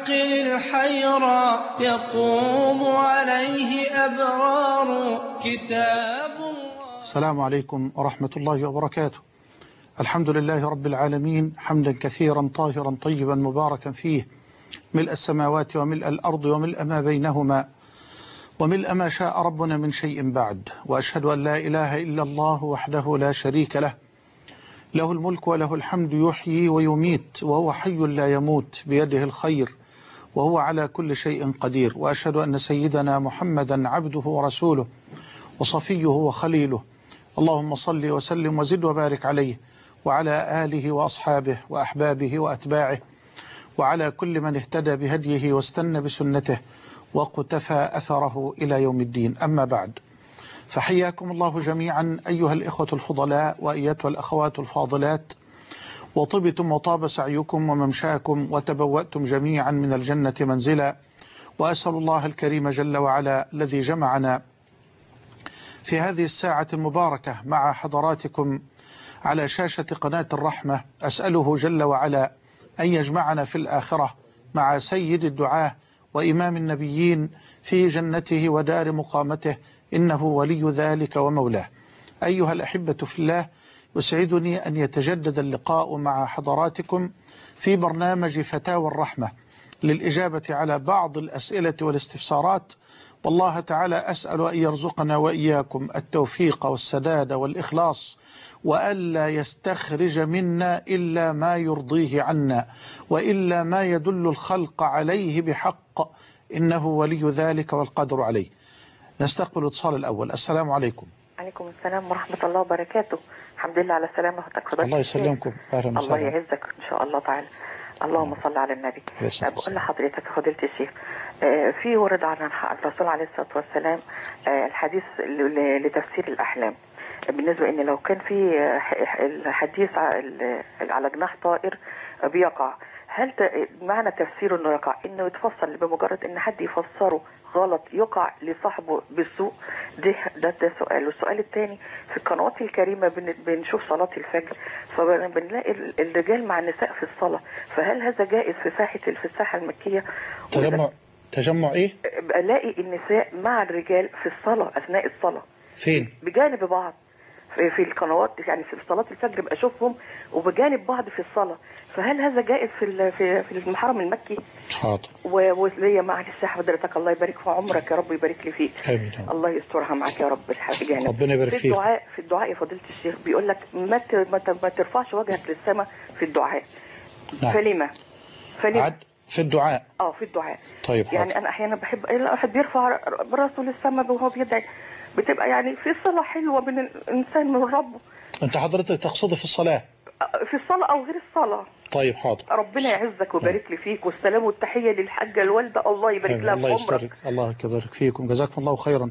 عقل الحيرى يقوم عليه أبرار كتاب الله. السلام عليكم ورحمة الله وبركاته. الحمد لله رب العالمين، حمدا كثيرا طاهرا طيبا مباركا فيه، ملء السماوات وملء الأرض وملء ما بينهما وملء ما شاء ربنا من شيء بعد. وأشهد أن لا إله إلا الله وحده لا شريك له، له الملك وله الحمد، يحيي ويميت وهو حي لا يموت، بيده الخير وهو على كل شيء قدير. وأشهد أن سيدنا محمدا عبده ورسوله وصفيه وخليله، اللهم صل وسلم وزد وبارك عليه وعلى آله وأصحابه وأحبابه وأتباعه وعلى كل من اهتدى بهديه واستنى بسنته واقتفى أثره إلى يوم الدين. أما بعد، فحياكم الله جميعا أيها الإخوة الفضلاء وأيتها الأخوات الفاضلات، وطبتم وطاب سعيكم وممشاكم وتبوأتم جميعا من الجنة منزلا. وأسأل الله الكريم جل وعلا الذي جمعنا في هذه الساعة المباركة مع حضراتكم على شاشة قناة الرحمة، أسأله جل وعلا أن يجمعنا في الآخرة مع سيد الدعاة وإمام النبيين في جنته ودار مقامته، إنه ولي ذلك ومولاه. أيها الأحبة في الله، يسعدني أن يتجدد اللقاء مع حضراتكم في برنامج فتاوى الرحمة للإجابة على بعض الأسئلة والاستفسارات. والله تعالى أسأل أن يرزقنا وإياكم التوفيق والسداد والإخلاص، وألا يستخرج منا إلا ما يرضيه عنا، وإلا ما يدل الخلق عليه بحق، إنه ولي ذلك والقدر عليه. نستقبل الاتصال الأول. السلام عليكم. عليكم السلام ورحمة الله وبركاته. الحمد لله على سلامتك. الله يسلمكم. أهلا وسهلا. الله يعزك إن شاء الله تعالى. اللهم صل على النبي. بقول لحضرتك فضيلة الشيخ، في ورد عن الرسول عليه الصلاة والسلام الحديث لتفسير الأحلام، بالنسبة إن لو كان في الحديث على جناح طائر بيقع، هل معنى تفسيره إنه يقع إنه يتفسر بمجرد إن حد يفسره غلط يقع لصاحبه بالسوء؟ ده سؤال. والسؤال الثاني، في القنوات الكريمة بنشوف صلاة الفجر، فبنلاقي الرجال مع النساء في الصلاة، فهل هذا جائز في الساحة المكية؟ تجمع إيه؟ بلاقي النساء مع الرجال في الصلاة أثناء الصلاة. فين؟ بجانب بعض في القنوات، يعني في صلاة الفجر بشوفهم وبجانب بعض في الصلاة، فهل هذا جائز في المحرم المكي؟ حاضر. وليا معلش حضرتك، الله يبارك في عمرك يا رب، يبارك لي فيك. آمين. الله يسترها معك يا رب. الحاجة ربنا يبارك فيك. في الدعاء يا فضيلة الشيخ بيقول لك ما ترفعش وجهك للسماء في الدعاء. نعم. فلما في الدعاء. في الدعاء. طيب حاضر. يعني انا احيانا بحب الواحد بيرفع راسه للسماء وهو بيدعي، بتبقى يعني في صلة حلوة بين الإنسان من ربه. أنت حضرتك تقصد في الصلاة؟ في الصلاة أو غير الصلاة. طيب حاضر. ربنا يعزك ويبارك لي فيك، والسلام والتحية للحاجة الوالدة، الله يبارك لها في عمرك. الله يبارك فيكم، جزاكم الله خيرا.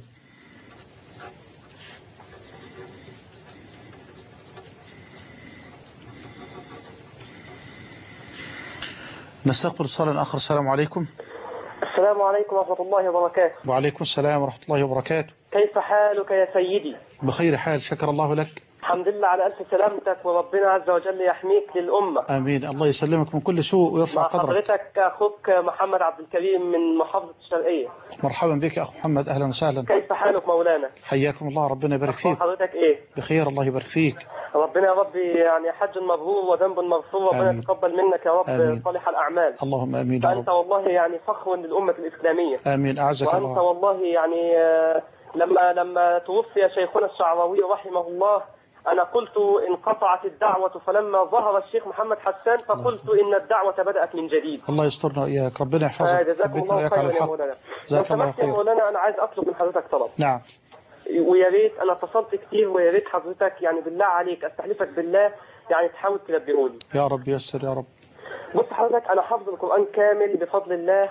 نستقبل اتصالا آخر. السلام عليكم. السلام عليكم ورحمة الله وبركاته. وعليكم السلام ورحمة الله وبركاته. كيف حالك يا سيدي؟ بخير حال، شكر الله لك. الحمد لله على ألف سلامتك، وربنا عز وجل يحميك للأمة. آمين. الله يسلمك من كل سوء ويرفع قدرك. حضرتك أخوك محمد عبد الكريم من محافظة الشرقية. مرحبا بك أخو محمد، أهلا وسهلا. كيف حالك مولانا؟ حياكم الله، ربنا يبارك فيك. حضرتك إيه؟ بخير، الله يبارك فيك. ربنا يا رب يعني حج مبرور وذنب مغفور، ربنا يتقبل منك يا رب. آمين. صالح الأعمال. اللهم آمين يا رب. فأنت والله يعني فخر للأمة الإسلامية. آمين. أعزك الله. وأنت والله يعني لما توفي شيخنا الشعراوي رحمه الله، أنا قلت انقطعت الدعوة، فلما ظهر الشيخ محمد حسان فقلت إن الدعوة بدأت من جديد. الله يسترنا وإياك، ربنا يحفظك. جزاكم الله خيرا يا مولانا. جزاك الله خير. مولانا أنا عايز أطلب من حضرتك طلب. نعم. ويا ريت، أنا اتصلت كتير، ويا ريت حضرتك يعني بالله عليك أستحلفك بالله يعني تحاول تلبيهولي. يا رب يسر يا رب. بص حضرتك، أنا حافظ القرآن كامل بفضل الله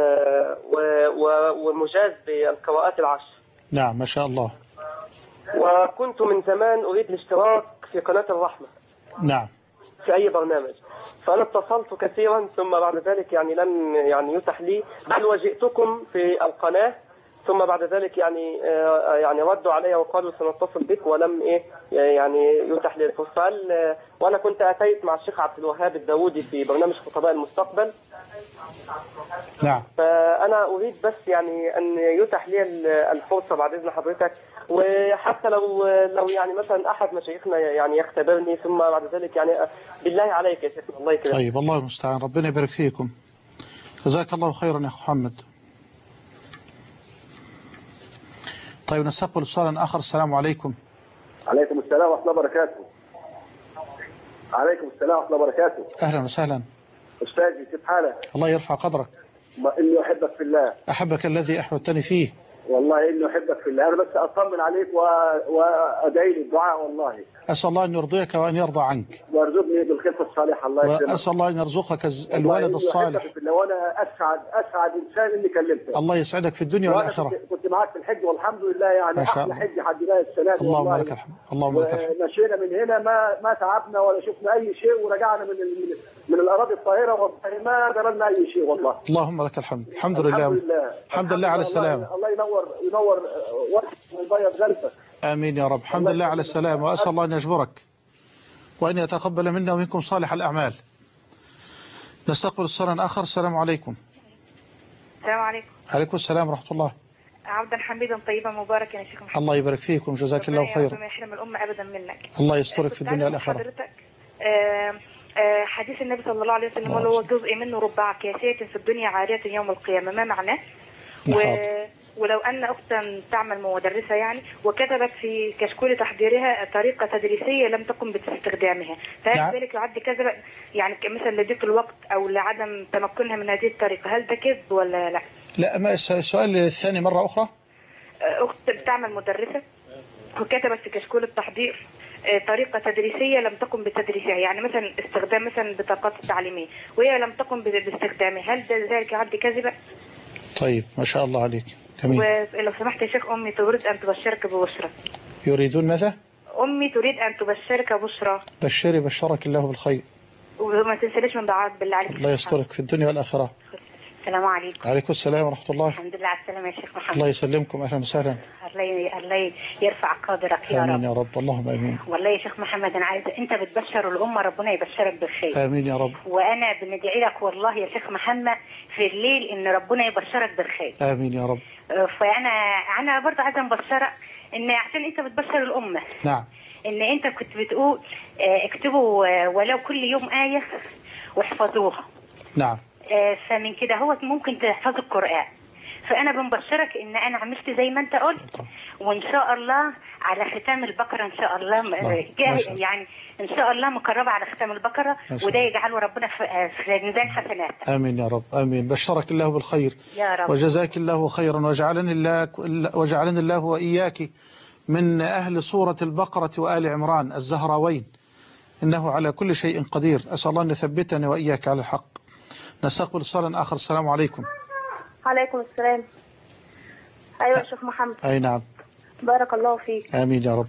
ومجاز بالقراءات العشر. نعم ما شاء الله. وكنت من زمان أريد الاشتراك في قناة الرحمة. نعم. في أي برنامج، فأنا اتصلت كثيرا ثم بعد ذلك يعني لم يعني يتح لي، بل وجئتكم في القناة ثم بعد ذلك يعني ردوا علي وقالوا سنتصل بك، ولم يعني يتح لي الفرصة. وأنا كنت أتيت مع الشيخ عبد الوهاب الداودي في برنامج خطباء المستقبل، نعم. فأنا أريد بس يعني أن يتح لي الفرصة بعد إذن حضرتك، وحتى لو يعني مثلا أحد مشايخنا يعني يختبرني، ثم بعد ذلك يعني بالله عليك يا شيخنا الله يكرمك. طيب الله المستعان، ربنا يبارك فيكم، جزاك الله خيرا يا أخو محمد. طيب نستقبل اتصالا آخر. السلام عليكم. عليكم السلام ورحمة الله وبركاته. عليكم السلام ورحمة الله وبركاته. أهلا وسهلا. أستاذي كيف حالك؟ الله يرفع قدرك. إني أحبك في الله. أحبك الذي أحببتني فيه. والله إني أحبك في الله، أنا بس أطمن عليك وأدعي لي الدعاء والله. أسأل الله أن يرضيك وأن يرضى عنك. وارزقني بالخلفة الصالحة الله يسلمك. وأسأل الله أن يرزقك الولد الصالح. وأنا أسعد إنسان إني كلمتك. الله يسعدك في الدنيا والآخرة. كنت معك في الحج والحمد لله، يعني أحلى حج حديناه السنة دي. اللهم لك الحمد. اللهم لك الحمد. مشينا من هنا ما تعبنا ولا شفنا أي شيء، ورجعنا من الأراضي الطاهرة والله ما جرالنا أي شيء والله. اللهم لك الحمد. الحمد لله. الحمد لله على السلامة. الله ينور وجهك ويبيض قلبك. آمين يا رب. الحمد لله على السلامة، وأسأل الله أن يجبرك وأن يتقبل منا ومنكم صالح الأعمال. نستقبل اتصالا آخر. السلام عليكم. السلام عليكم. عليكم السلام ورحمة الله. عبدا حميدا طيبا مباركا يا شيخ محمد. الله يبارك فيكم، جزاك الله خيرا. ربنا يحرم الأمة أبدا منك. الله يسترك في الدنيا والآخرة. حضرتك حديث النبي صلى الله عليه وسلم هو جزء منه ربع كاسية في الدنيا عارية يوم القيامة، ما معناه؟ ولو أن أختا تعمل مدرسة يعني وكتبت في كشكول تحضيرها طريقة تدريسية لم تقم باستخدامها، فهل ذلك يعد كذب؟ يعني مثلا لضيق الوقت أو لعدم تمكنها من هذه الطريقة، هل ده كذب ولا لا؟ لا، ما السؤال الثاني مرة أخرى. أخت بتعمل مدرسة وكتبت في كشكول التحضير طريقة تدريسية لم تقم بتدريسها، يعني مثلا استخدام مثلا بطاقات التعليمية وهي لم تقم باستخدامها، هل ذلك يعد كذبا؟ طيب ما شاء الله عليك، جميل. ولو سمحت يا شيخ، أمي تريد أن تبشرك ببشرى. يريدون ماذا؟ أمي تريد أن تبشرك بشرى. بشري، بشرك الله بالخير. وما تنسليش من دعاء بالله عليك. الله يسترك في الدنيا والآخرة. السلام عليكم. عليكم السلام ورحمة الله. الحمد لله على السلامة يا شيخ محمد. الله يسلمكم، أهلا وسهلا. الله يرفع قدرك يا رب. آمين يا رب، اللهم آمين. والله يا شيخ محمد أنا عايزة أنت بتبشر الأمة، ربنا يبشرك بالخير. آمين يا رب. وأنا بندعي لك والله يا شيخ محمد في الليل إن ربنا يبشرك بالخير. آمين يا رب. فأنا برضه عايزة نبشرك إن عشان أنت بتبشر الأمة. نعم. إن أنت كنت بتقول اكتبوا ولو كل يوم آية واحفظوها. نعم. فمن كده هو ممكن تحفظ القرآن، فأنا بنبشرك إن أنا عملت زي ما أنت قلت، وإن شاء الله على ختام البقرة إن شاء الله يعني إن شاء الله مقربة على ختام البقرة، وده يجعله ربنا في ميزان حسنات. آمين يا رب، آمين. بشرك الله بالخير يا رب، وجزاك الله خيرا، وجعلني الله وإياك من أهل سورة البقرة وآل عمران الزهراوين، إنه على كل شيء قدير. أسأل الله أن يثبتني وإياك على الحق. نستقبل اتصالا آخر. السلام عليكم. عليكم السلام. أيوة يا شيخ محمد. أي نعم. بارك الله فيك. آمين يا رب.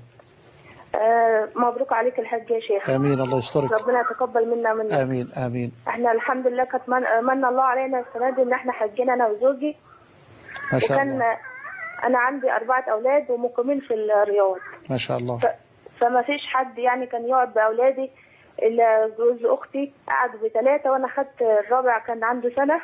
مبروك عليك الحج يا شيخ. آمين، الله يسترك. ربنا يتقبل منا ومنك. آمين آمين. احنا الحمد لله كانت من الله علينا السنة دي إن احنا حجينا أنا وزوجي. ما شاء الله. أنا عندي 4 أولاد ومقيمين في الرياض. ما شاء الله. فما فيش حد يعني كان يقعد بأولادي إلا جوز أختي، قعدوا ب3 وأنا خدت الرابع كان عنده سنة،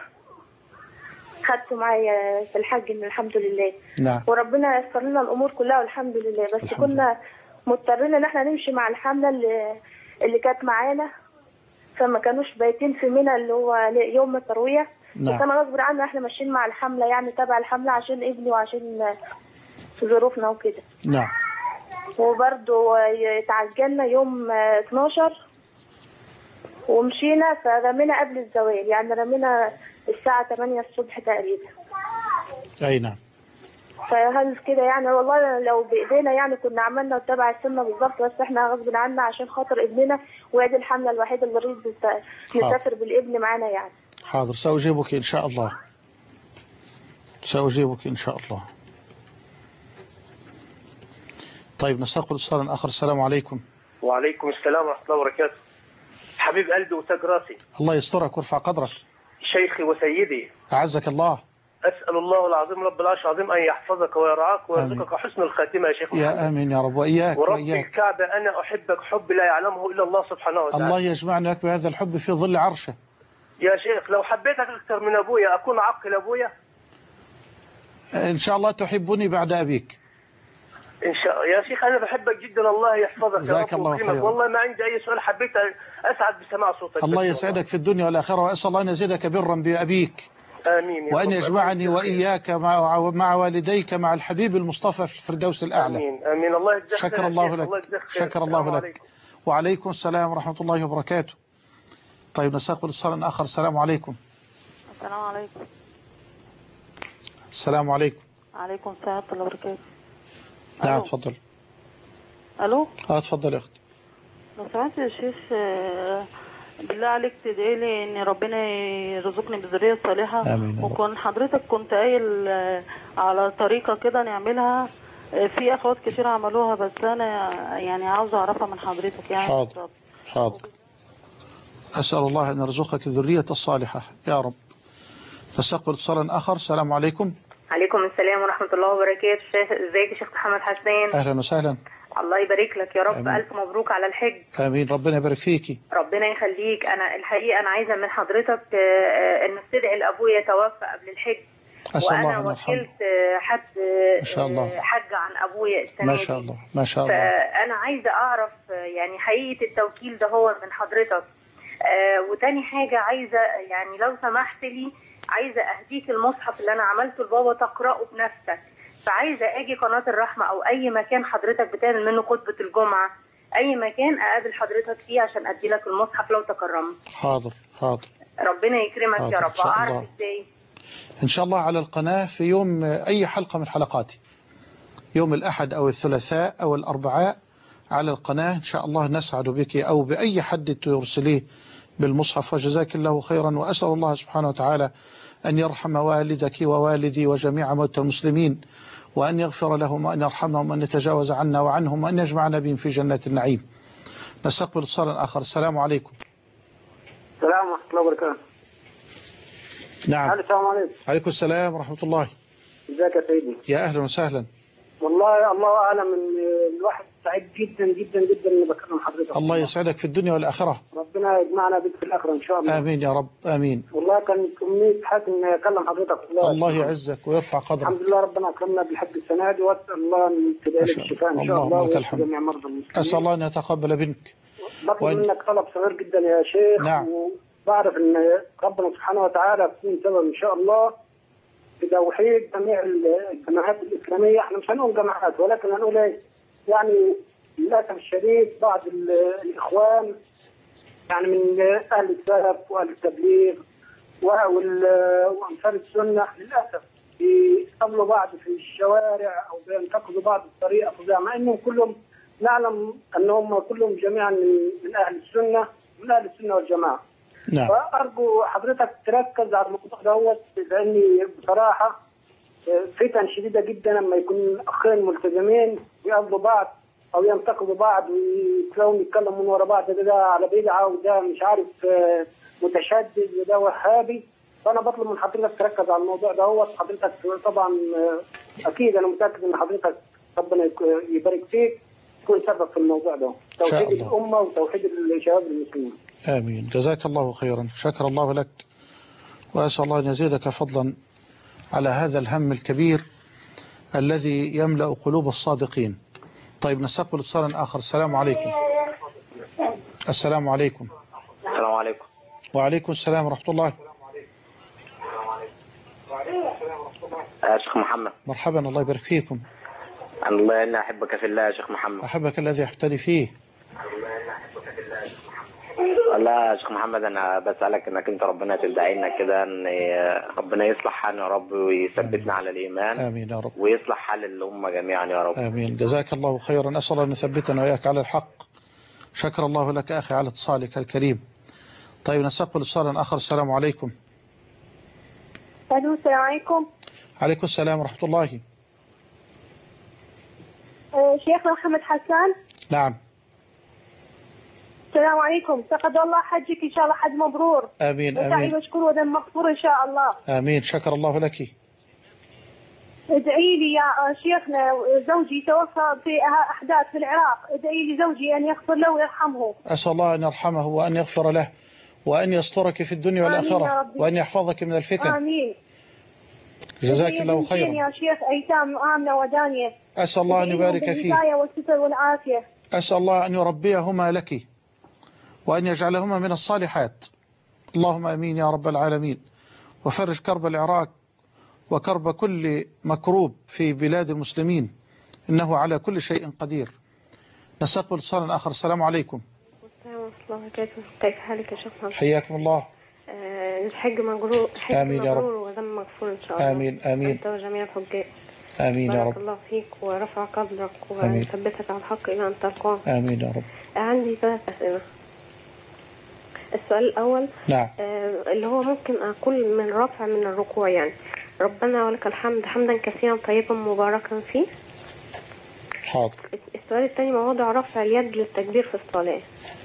خدته معايا في الحج الحمد لله. نعم. وربنا يسر لنا الأمور كلها والحمد لله، بس الحمد كنا مضطرين إن احنا نمشي مع الحملة اللي كانت معانا، فما كانوش بايتين في منى اللي هو يوم التروية. نعم. وكان غصب عنا احنا ماشيين مع الحملة يعني تبع الحملة عشان ابني وعشان ظروفنا وكده. نعم. وبرضه اتعجلنا يوم 12 ومشينا، فرمينا قبل الزوال، يعني رمينا الساعة 8 الصبح تقريبا. أي نعم. فهل كده يعني والله لو بإيدينا يعني كنا عملنا تبع السنة بالظبط، بس احنا غصب عنا عشان خاطر ابننا، وهي دي الحملة الوحيدة اللي نريد نسافر بالابن معانا يعني. حاضر، سأجيبك إن شاء الله، سأجيبك إن شاء الله. طيب نستقبل اتصالا آخر. السلام عليكم. وعليكم السلام ورحمة الله وبركاته. حبيب قلبي وتاج راسي. الله يسترك ويرفع قدرك. شيخي وسيدي. أعزك الله. أسأل الله العظيم رب العرش العظيم أن يحفظك ويرعاك ويرزقك حسن الخاتمة يا شيخ محمد. يا آمين يا رب، وإياك ورب وإياك. الكعبة أنا أحبك حب لا يعلمه إلا الله سبحانه وتعالى. الله يجمعنا بهذا الحب في ظل عرشه. يا شيخ لو حبيتك أكثر من أبويا أكون عق لأبويا؟ إن شاء الله تحبني بعد أبيك. إن شاء الله يا شيخ، أنا بحبك جدا، الله يحفظك. جزاك الله خيرا. والله ما عندي أي سؤال، حبيت أسعد بسماع صوتك. الله يسعدك في الدنيا والآخرة، وأسأل الله أن يزيدك برا بأبيك. آمين. وأن يجمعني وإياك مع والديك مع الحبيب المصطفى في الفردوس الأعلى. آمين آمين. الله يجزاك خير. شكر الله لك. شكر الله لك. وعليكم السلام ورحمة الله وبركاته. طيب نستقبل اتصال آخر. السلام عليكم. السلام عليكم. السلام عليكم. عليكم السلام ورحمة الله وبركاته. نعم تفضل. ألو. تفضل يا أخت. لو سمحت يا شيخ بالله عليك تدعي لي ان ربنا يرزقني بذريه صالحه. آمين. وكون حضرتك كنت قايل على طريقه كده نعملها، في اخوات كتير عملوها، بس انا يعني عاوزه اعرفها من حضرتك يعني. حاضر حاضر. أسأل الله أن يرزقك الذرية الصالحة يا رب. نستقبل اتصال آخر. السلام عليكم. عليكم السلام ورحمة الله وبركاته. ازيك يا شيخ محمد حسان؟ أهلا وسهلا. الله يبارك لك يا رب. آمين. ألف مبروك على الحج. آمين. ربنا يبارك فيكي. ربنا يخليك. أنا الحقيقة أنا عايزة من حضرتك إنك تدعي لأبويا توفى قبل الحج، وأنا وكلت حد ما شاء الله حج عن أبويا السنة ما شاء الله ما شاء الله. فأنا عايزة أعرف يعني حقيقة التوكيل ده هو من حضرتك. وتاني حاجة عايزة يعني لو سمحت لي عايزة أهديك المصحف اللي أنا عملته لبابا تقرأه بنفسك، فعايزة أجي قناة الرحمة أو أي مكان حضرتك بتعمل منه خطبة الجمعة، أي مكان أقابل حضرتك فيه عشان أدي لك المصحف لو تكرمت. حاضر حاضر. ربنا يكرمك حاضر. يا رب. أعرف إزاي؟ إن شاء الله على القناة في يوم أي حلقة من حلقاتي، يوم الأحد أو الثلاثاء أو الأربعاء على القناة إن شاء الله نسعد بك أو بأي حد ترسليه بالمصحف. وجزاك الله خيرا. وأسأل الله سبحانه وتعالى أن يرحم والدك ووالدي وجميع موتى المسلمين، وأن يغفر لهم وأن يرحمهم وأن يتجاوز عنا وعنهم وأن يجمعنا بهم في جنات النعيم. نستقبل اتصالا آخر. السلام عليكم. السلام ورحمة الله وبركاته. نعم. السلام عليكم. عليكم السلام ورحمة الله. ازيك يا سيدي؟ يا أهلا وسهلا. والله الله أعلم إن الواحد سعيد جدا جدا جدا إني بكلم حضرتك. الله يسعدك في الدنيا والآخرة. ربنا يجمعنا بك في الآخرة إن شاء الله. آمين يا رب. آمين. والله كان أمنية حياتي إني أكلم حضرتك. الله يعزك ويرفع قدرك. الحمد لله ربنا أكرمنا بالحج السنة دي، وأسأل الله أن تدعي لي بالشفاء إن شاء الله ولك الحمد. جميع مرضى المسلمين. أسأل الله أن يتقبل منك. بطلب منك طلب صغير جدا يا شيخ. نعم. وبعرف إن ربنا سبحانه وتعالى يكون سبب إن شاء الله في توحيد جميع الجماعات الإسلامية. احنا مش هنقول جماعات ولكن هنقول ايه يعني للأسف الشديد بعض الإخوان يعني من أهل السلف وأهل التبليغ وأنصار السنة للأسف بيقابلوا بعض في الشوارع أو بينتقدوا بعض بطريقة فظيعة، مع إنهم كلهم نعلم أنهم كلهم جميعا من أهل السنة، من أهل السنة والجماعة. نعم. فأرجو حضرتك تركز على الموضوع دوت، لأني بصراحة فتن شديدة جدا لما يكون أخين ملتزمين يقابلوا بعض أو ينتقدوا بعض ويتلاقوا يتكلموا من ورا بعض، ده على بدعة وده مش عارف متشدد وده وهابي. فأنا بطلب من حضرتك تركز على الموضوع دوت. حضرتك طبعا أكيد أنا متأكد إن حضرتك ربنا يبارك فيك تكون سبب في الموضوع ده، توحيد الأمة وتوحيد الشباب المسلمين. آمين. جزاك الله خيرا. شكر الله لك، وأسأل الله أن يزيدك فضلا على هذا الهم الكبير الذي يملأ قلوب الصادقين. طيب نستقبل اتصالا آخر. السلام عليكم. السلام عليكم. السلام عليكم. وعليكم السلام ورحمة الله. يا شيخ محمد. مرحبا. الله يبارك فيكم. الله إني أحبك في الله يا شيخ محمد. أحبك الذي أحبتني فيه. لا يا شيخ محمد، أنا بسألك إنك أنت ربنا تدعي لنا كده إن ربنا يصلح حالنا يا رب ويثبتنا على الإيمان. آمين يا رب. ويصلح حال الأمة جميعا يا رب. آمين. جزاك الله خيرا. أسأل الله أن يثبتنا وإياك على الحق. شكر الله لك أخي على اتصالك الكريم. طيب نستقبل اتصالا آخر. السلام عليكم. السلام عليكم. عليكم السلام ورحمة الله. شيخنا محمد حسان. نعم. السلام عليكم. تقبل الله حجك إن شاء الله، حج مبرور. آمين آمين. وسعي مشكور وذنب مغفور إن شاء الله. آمين. شكر الله لك. ادعي لي يا شيخنا، زوجي توفى في أحداث في العراق، ادعي لي زوجي أن يغفر له ويرحمه. أسأل الله أن يرحمه وأن يغفر له وأن يسترك في الدنيا والآخرة وأن يحفظك من الفتن. آمين. جزاك الله خيرا يا شيخ أيتام آمنة ودانية. أسأل الله أن يبارك فيك. بالهداية والستر والعافية. أسأل الله أن يربيهما لك وأن يجعلهما من الصالحات. اللهم أمين يا رب العالمين. وفرج كرب العراق وكرب كل مكروب في بلاد المسلمين، إنه على كل شيء قدير. نستقبل اتصالا آخر. السلام عليكم. السلام ورحمة الله وبركاته. كيف حالك يا شيخ محمد؟ حياكم الله. الحج مبرور. آمين يا رب. وذنب مغفور إن شاء الله. آمين آمين. أنت وجميع الحجاج. آمين يا رب. بارك الله فيك ورفع قدرك وثبتك على الحق إلى أن تلقاه. آمين يا رب. عندي 3 أسئلة. السؤال الأول نعم. اللي هو ممكن أقول من رفع من الركوع، يعني ربنا ولك الحمد حمدا كثيرا طيبا مباركا فيه. حاضر. السؤال الثاني موضوع رفع اليد للتكبير في الصلاة.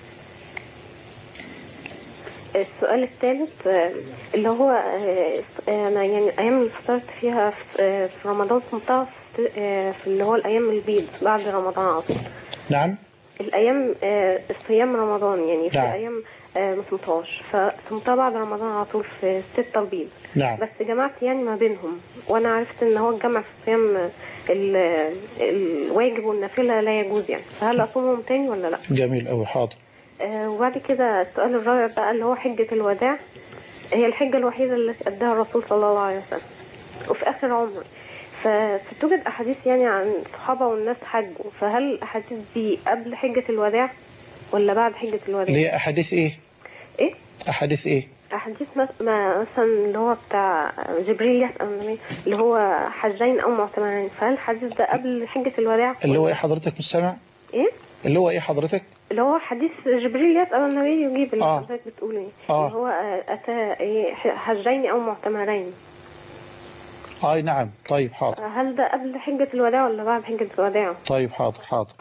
السؤال الثالث اللي هو أنا يعني أيام اللي فطرت فيها في رمضان صمتها في اللي هو الأيام البيض بعد رمضان على طول. نعم. الأيام صيام رمضان يعني في نعم. أيام ما صمتهاش، فصمتها بعد رمضان على طول في 6 البيض. نعم. بس جمعت يعني ما بينهم، وأنا عرفت إن هو الجمع في الصيام الواجب والنافلة لا يجوز يعني، فهل أصومهم تاني ولا لا؟ جميل أوي. حاضر. وبعد كده السؤال الرابع بقى اللي هو حجة الوداع. هي الحجة الوحيدة اللي أداها الرسول صلى الله عليه وسلم وفي آخر عمره، فتوجد أحاديث يعني عن الصحابة والناس حجوا، فهل الأحاديث دي قبل حجة الوداع ولا بعد حجة الوداع؟ ليه أحاديث إيه؟ إيه؟ أحاديث إيه؟ أحاديث مثلا اللي هو بتاع جبريل يسأل النبي اللي هو حجين أو معتمرين، فهل الحديث ده قبل حجة الوداع؟ اللي هو إيه حضرتك مش سامع؟ إيه؟ اللي هو إيه حضرتك؟ اللي هو حديث جبريل يسأل النبي يجيب اللي حضرتك بتقول إيه؟ اللي هو أتى حجين أو معتمرين. نعم. طيب حاضر. هل ده قبل حجة الوداع ولا بعد حجة الوداع؟ طيب حاضر حاضر.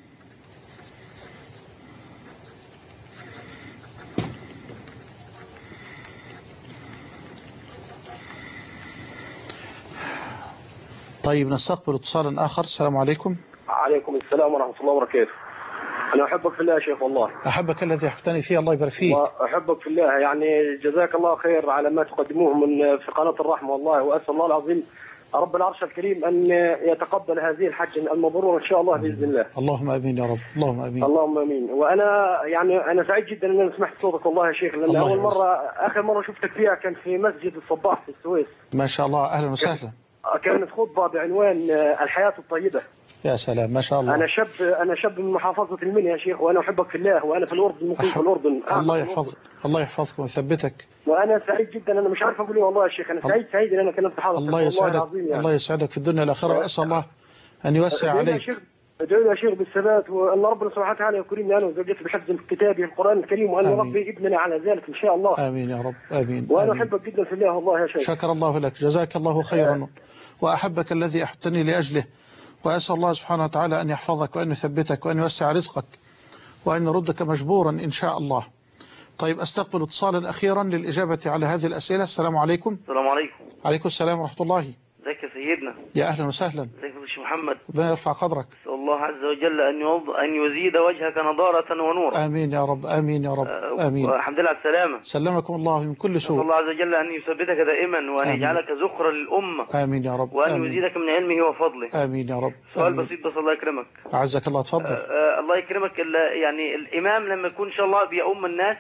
طيب نستقبل اتصالا آخر. السلام عليكم. عليكم السلام ورحمة الله وبركاته. أنا أحبك في الله يا شيخ والله. أحبك الذي أحبتني فيه، الله يبارك فيك. وأحبك في الله، يعني جزاك الله خير على ما تقدموه من في قناة الرحمة والله، وأسأل الله العظيم رب العرش الكريم أن يتقبل هذه الحج المبرورة إن شاء الله بإذن الله. اللهم آمين يا رب. اللهم آمين. اللهم آمين. وأنا يعني أنا سعيد جدا أن أنا سمعت صوتك والله يا شيخ، لأن آخر مرة شفتك فيها كان في مسجد الصباح في السويس. ما شاء الله. أهلا وسهلا. كانت خطبة بعنوان الحياة الطيبة. يا سلام ما شاء الله. أنا شاب من محافظة المنيا يا شيخ، وأنا أحبك في الله، وأنا في الأردن مقيم في الأردن. الله يحفظك. الله يحفظك ويثبتك. وأنا سعيد جدا، أنا مش عارف أقول إيه والله يا شيخ، أنا سعيد إن أنا كلمت حضرتك. الله يسعدك. يعني. الله يسعدك في الدنيا والآخرة، وأسأل الله أن يوسع عليك. ادعو يا شيخ بالثبات، وأن ربنا سبحانه وتعالى يكرمني أنا وزوجتي بحفظ كتابه القرآن الكريم، وأن ربي يبني على ذلك إن شاء الله. آمين يا رب. آمين. وأنا أحبك جدا في الله والله يا شيخ. شكر الله لك. جزاك الله خيرا. وأحبك الذي أحبتني لأجله، وأسأل الله سبحانه وتعالى أن يحفظك وأن يثبتك وأن يوسع رزقك وأن يردك مجبورا إن شاء الله. طيب أستقبل اتصالا أخيرا للإجابة على هذه الأسئلة. السلام عليكم. السلام عليكم. عليكم السلام ورحمة الله. ازيك يا سيدنا؟ يا أهلا وسهلا. ازيك يا شيخ محمد؟ ربنا يرفع قدرك. أسأل الله عز وجل أن يزيد وجهك نضارة ونورا. آمين يا رب. آمين يا رب. آمين. والحمد لله على السلامة. سلمكم الله من كل سوء. أسأل الله عز وجل أن يثبتك دائما وأن يجعلك ذخرا للأمة. آمين يا رب. وأن يزيدك من علمه وفضله. آمين يا رب. سؤال بسيط بس الله يكرمك. أعزك الله. تفضل. الله يكرمك. يعني الإمام لما يكون إن شاء الله بيؤم الناس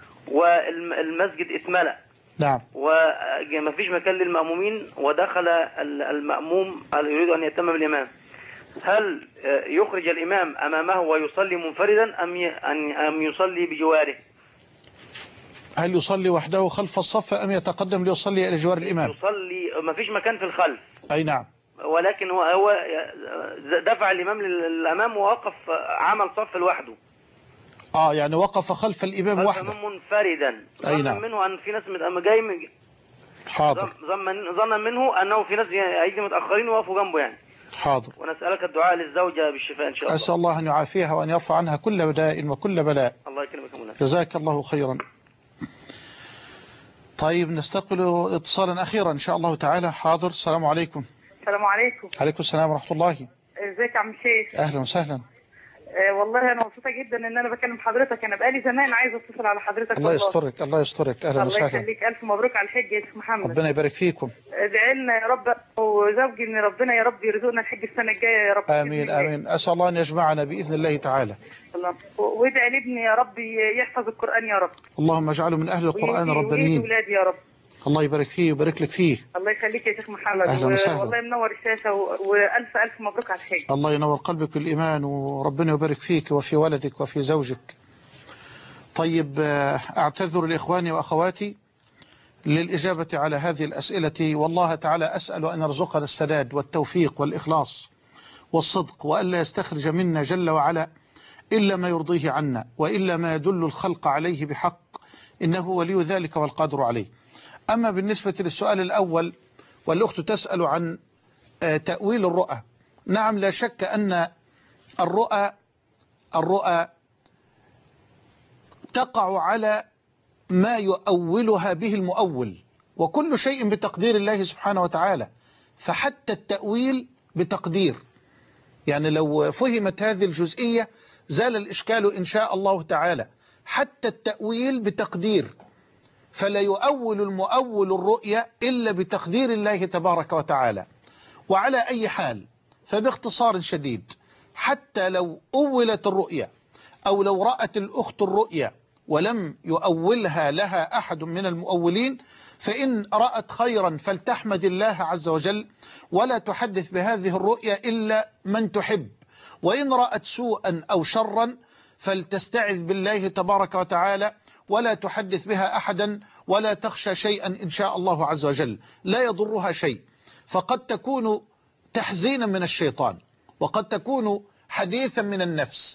والمسجد اتملأ. نعم. وما فيش مكان للمأمومين ودخل المأموم يريد أن يتم بالإمام، هل يخرج الإمام أمامه ويصلي منفردا أم يصلي بجواره؟ هل يصلي وحده خلف الصف أم يتقدم ليصلي إلى جوار الإمام؟ يصلي، ما فيش مكان في الخلف. أي نعم. ولكن هو دفع الإمام للأمام ووقف عمل صف لوحده. يعني وقف خلف الإمام وحده منفردا. أي نعم. منه أن في ناس جاي. حاضر. ظنا منه أنه في ناس هيجي متأخرين ويقفوا جنبه يعني. حاضر. ونسألك الدعاء للزوجة بالشفاء إن شاء الله. أسأل الله أن يعافيها وأن يرفع عنها كل داء وكل بلاء. الله يكرمك مولانا. جزاك الله خيرا. طيب نستقبل اتصالا أخيرا إن شاء الله تعالى. حاضر. السلام عليكم. السلام عليكم. عليكم السلام ورحمة الله. ازيك يا عم شيخ؟ أهلا وسهلا. والله انا مبسوطه جدا ان انا بكلم حضرتك. انا بقالي زمان عايزه اتصل على حضرتك. الله يسترك الله يسترك. اهلا وسهلا. الله يخليك. الف مبروك على الحج يا شيخ محمد. ربنا يبارك فيكم. ادعي لنا يا رب وزوجي ان ربنا يا رب يرزقنا الحج السنه الجايه يا رب. امين امين. اسال الله ان يجمعنا باذن الله تعالى. الله. وادعي لابني يا رب يحفظ القران يا رب. اللهم اجعله من اهل القران الربانيين. واولادي يا رب. الله يبارك فيه ويبارك لك فيه. الله يخليك يا شيخ محمد. اهلا وسهلا. والله منور الشاشه والف الف مبروك على الحج. الله ينور قلبك بالايمان وربنا يبارك فيك وفي ولدك وفي زوجك. طيب اعتذر لاخواني واخواتي للاجابه على هذه الاسئله، والله تعالى اسال ان يرزقنا السداد والتوفيق والاخلاص والصدق، والا يستخرج منا جل وعلا الا ما يرضيه عنا والا ما يدل الخلق عليه بحق، انه ولي ذلك والقادر عليه. أما بالنسبة للسؤال الأول والأخت تسأل عن تأويل الرؤى، نعم لا شك أن الرؤى تقع على ما يؤولها به المؤول، وكل شيء بتقدير الله سبحانه وتعالى، فحتى التأويل بتقدير. يعني لو فهمت هذه الجزئية زال الإشكال إن شاء الله تعالى. حتى التأويل بتقدير، فلا يؤول المؤول الرؤيا إلا بتقدير الله تبارك وتعالى. وعلى أي حال فباختصار شديد، حتى لو أولت الرؤيا أو لو رأت الأخت الرؤيا ولم يؤولها لها أحد من المؤولين، فإن رأت خيرا فلتحمد الله عز وجل ولا تحدث بهذه الرؤيا إلا من تحب، وإن رأت سوءا أو شرا فلتستعذ بالله تبارك وتعالى ولا تحدث بها أحدا ولا تخشى شيئا إن شاء الله عز وجل، لا يضرها شيء. فقد تكون تحزينا من الشيطان وقد تكون حديثا من النفس.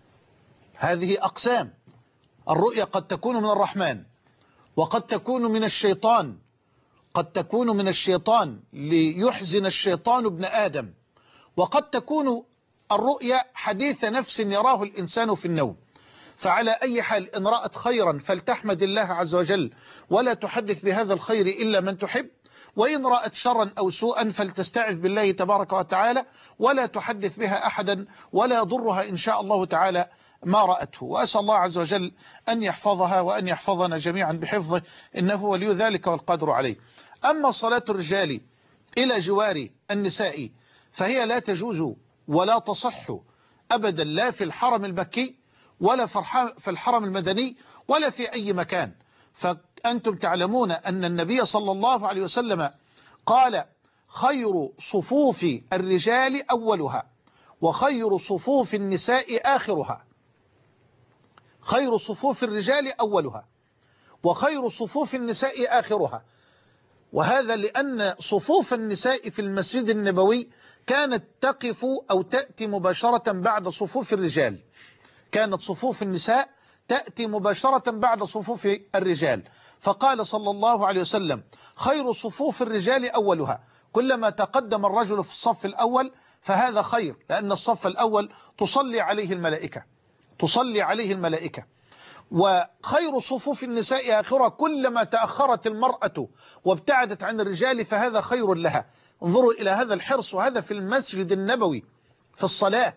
هذه أقسام. الرؤيا قد تكون من الرحمن وقد تكون من الشيطان، قد تكون من الشيطان ليحزن الشيطان ابن آدم، وقد تكون الرؤيا حديث نفس يراه الإنسان في النوم. فعلى أي حال إن رأت خيرا فلتحمد الله عز وجل ولا تحدث بهذا الخير إلا من تحب، وإن رأت شرا أو سوءا فلتستعذ بالله تبارك وتعالى ولا تحدث بها أحدا ولا يضرها إن شاء الله تعالى ما رأته. وأسأل الله عز وجل أن يحفظها وأن يحفظنا جميعا بحفظه، إنه ولي ذلك والقادر عليه. أما صلاة الرجال إلى جوار النساء فهي لا تجوز ولا تصح أبدا، لا في الحرم المكي ولا في الحرم المدني ولا في أي مكان. فأنتم تعلمون أن النبي صلى الله عليه وسلم قال: خير صفوف الرجال أولها وخير صفوف النساء آخرها. خير صفوف الرجال أولها وخير صفوف النساء آخرها. وهذا لأن صفوف النساء في المسجد النبوي كانت تقف أو تأتي مباشرة بعد صفوف الرجال، كانت صفوف النساء تأتي مباشرة بعد صفوف الرجال. فقال صلى الله عليه وسلم: خير صفوف الرجال أولها. كلما تقدم الرجل في الصف الأول فهذا خير، لأن الصف الأول تصلي عليه الملائكة. وخير صفوف النساء آخرة. كلما تأخرت المرأة وابتعدت عن الرجال فهذا خير لها. انظروا إلى هذا الحرص، وهذا في المسجد النبوي في الصلاة.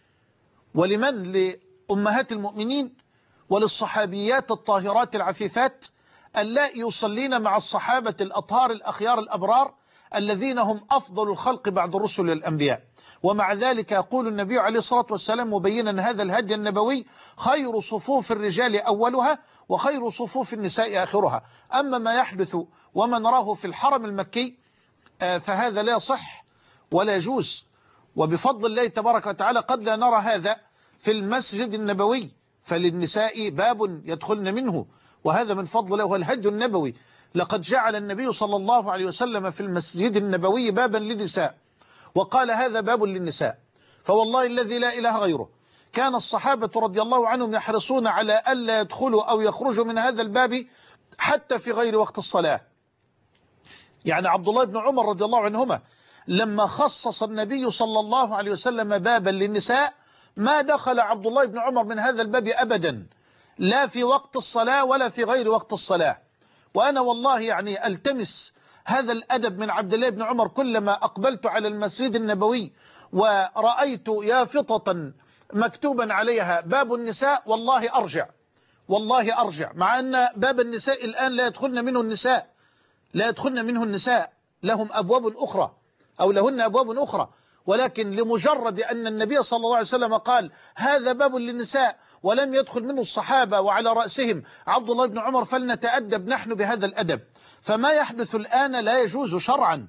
ولمن؟ لأمهات المؤمنين وللصحابيات الطاهرات العفيفات اللائي يصلين مع الصحابة الأطهار الأخيار الأبرار الذين هم أفضل الخلق بعد الرسل الأنبياء. ومع ذلك يقول النبي عليه الصلاة والسلام مبينا هذا الهدي النبوي: خير صفوف الرجال أولها وخير صفوف النساء آخرها. أما ما يحدث وما نراه في الحرم المكي فهذا لا يصح ولا يجوز، وبفضل الله تبارك وتعالى قد لا نرى هذا في المسجد النبوي، فللنساء باب يدخلن منه، وهذا من فضل الله الهدي النبوي. لقد جعل النبي صلى الله عليه وسلم في المسجد النبوي بابا للنساء، وقال: هذا باب للنساء. فوالله الذي لا إله غيره كان الصحابة رضي الله عنهم يحرصون على ألا يدخلوا أو يخرجوا من هذا الباب حتى في غير وقت الصلاة. يعني عبد الله بن عمر رضي الله عنهما لما خصص النبي صلى الله عليه وسلم بابا للنساء ما دخل عبد الله بن عمر من هذا الباب أبدا، لا في وقت الصلاة ولا في غير وقت الصلاة. وأنا والله يعني ألتمس هذا الأدب من عبد الله بن عمر كلما أقبلت على المسجد النبوي ورأيت يافطة مكتوبا عليها باب النساء والله أرجع، والله أرجع، مع أن باب النساء الآن لا يدخلن منه النساء، لا يدخلن منه النساء، لهم أبواب أخرى أو لهن أبواب أخرى، ولكن لمجرد أن النبي صلى الله عليه وسلم قال هذا باب للنساء ولم يدخل منه الصحابة وعلى رأسهم عبد الله بن عمر، فلنتأدب نحن بهذا الأدب. فما يحدث الآن لا يجوز شرعا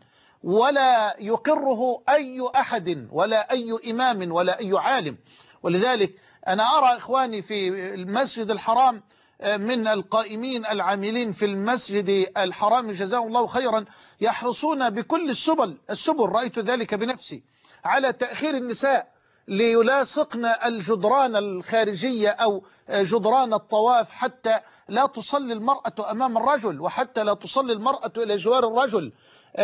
ولا يقره أي أحد ولا أي إمام ولا أي عالم. ولذلك أنا أرى إخواني في المسجد الحرام من القائمين العاملين في المسجد الحرام جزاهم الله خيرا يحرصون بكل السبل رأيت ذلك بنفسي على تأخير النساء ليلاصقن الجدران الخارجية أو جدران الطواف حتى لا تصلي المرأة أمام الرجل وحتى لا تصلي المرأة إلى جوار الرجل،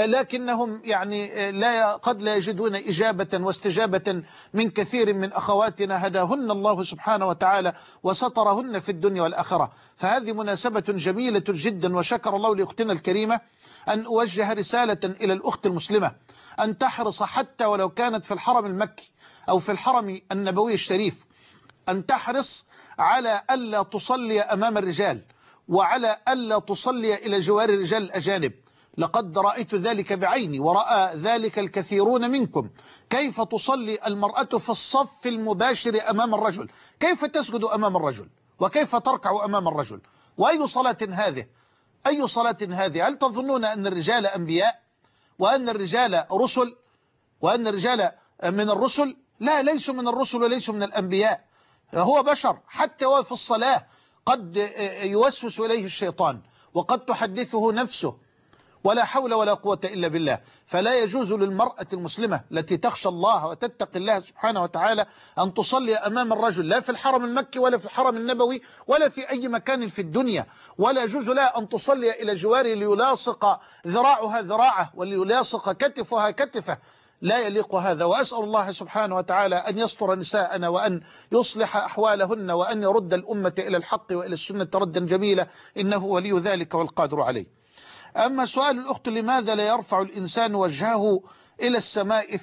لكنهم يعني قد لا يجدون إجابة واستجابة من كثير من أخواتنا هداهن الله سبحانه وتعالى وسترهن في الدنيا والآخرة. فهذه مناسبة جميلة جدا، وشكر الله لأختنا الكريمة أن أوجه رسالة إلى الأخت المسلمة أن تحرص حتى ولو كانت في الحرم المكي أو في الحرم النبوي الشريف، أن تحرص على ألا تصلي أمام الرجال وعلى ألا تصلي إلى جوار الرجال الأجانب. لقد رأيت ذلك بعيني ورأى ذلك الكثيرون منكم، كيف تصلي المرأة في الصف المباشر أمام الرجل، كيف تسجد أمام الرجل وكيف تركع أمام الرجل، وأي صلاة هذه؟ أي صلاة هذه؟ هل تظنون أن الرجال أنبياء وأن الرجال رسل وأن الرجال من الرسل؟ لا، ليسوا من الرسل وليسوا من الأنبياء، هو بشر. حتى وفي الصلاة قد يوسوس إليه الشيطان وقد تحدثه نفسه، ولا حول ولا قوة إلا بالله. فلا يجوز للمرأة المسلمة التي تخشى الله وتتقي الله سبحانه وتعالى أن تصلي أمام الرجل، لا في الحرم المكي ولا في الحرم النبوي ولا في أي مكان في الدنيا، ولا يجوز لها أن تصلي إلى جواره ليلاصق ذراعها ذراعه وليلاصق كتفها كتفه، لا يليق هذا. وأسأل الله سبحانه وتعالى أن يستر نساءنا وأن يصلح أحوالهن وأن يرد الأمة إلى الحق وإلى السنة ردا جميلا، إنه ولي ذلك والقادر عليه. أما سؤال الأخت لماذا لا يرفع الإنسان وجهه إلى السماء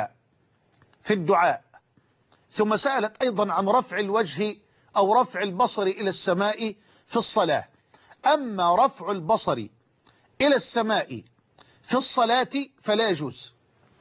في الدعاء، ثم سألت أيضا عن رفع الوجه أو رفع البصر إلى السماء في الصلاة. أما رفع البصر إلى السماء في الصلاة فلا يجوز،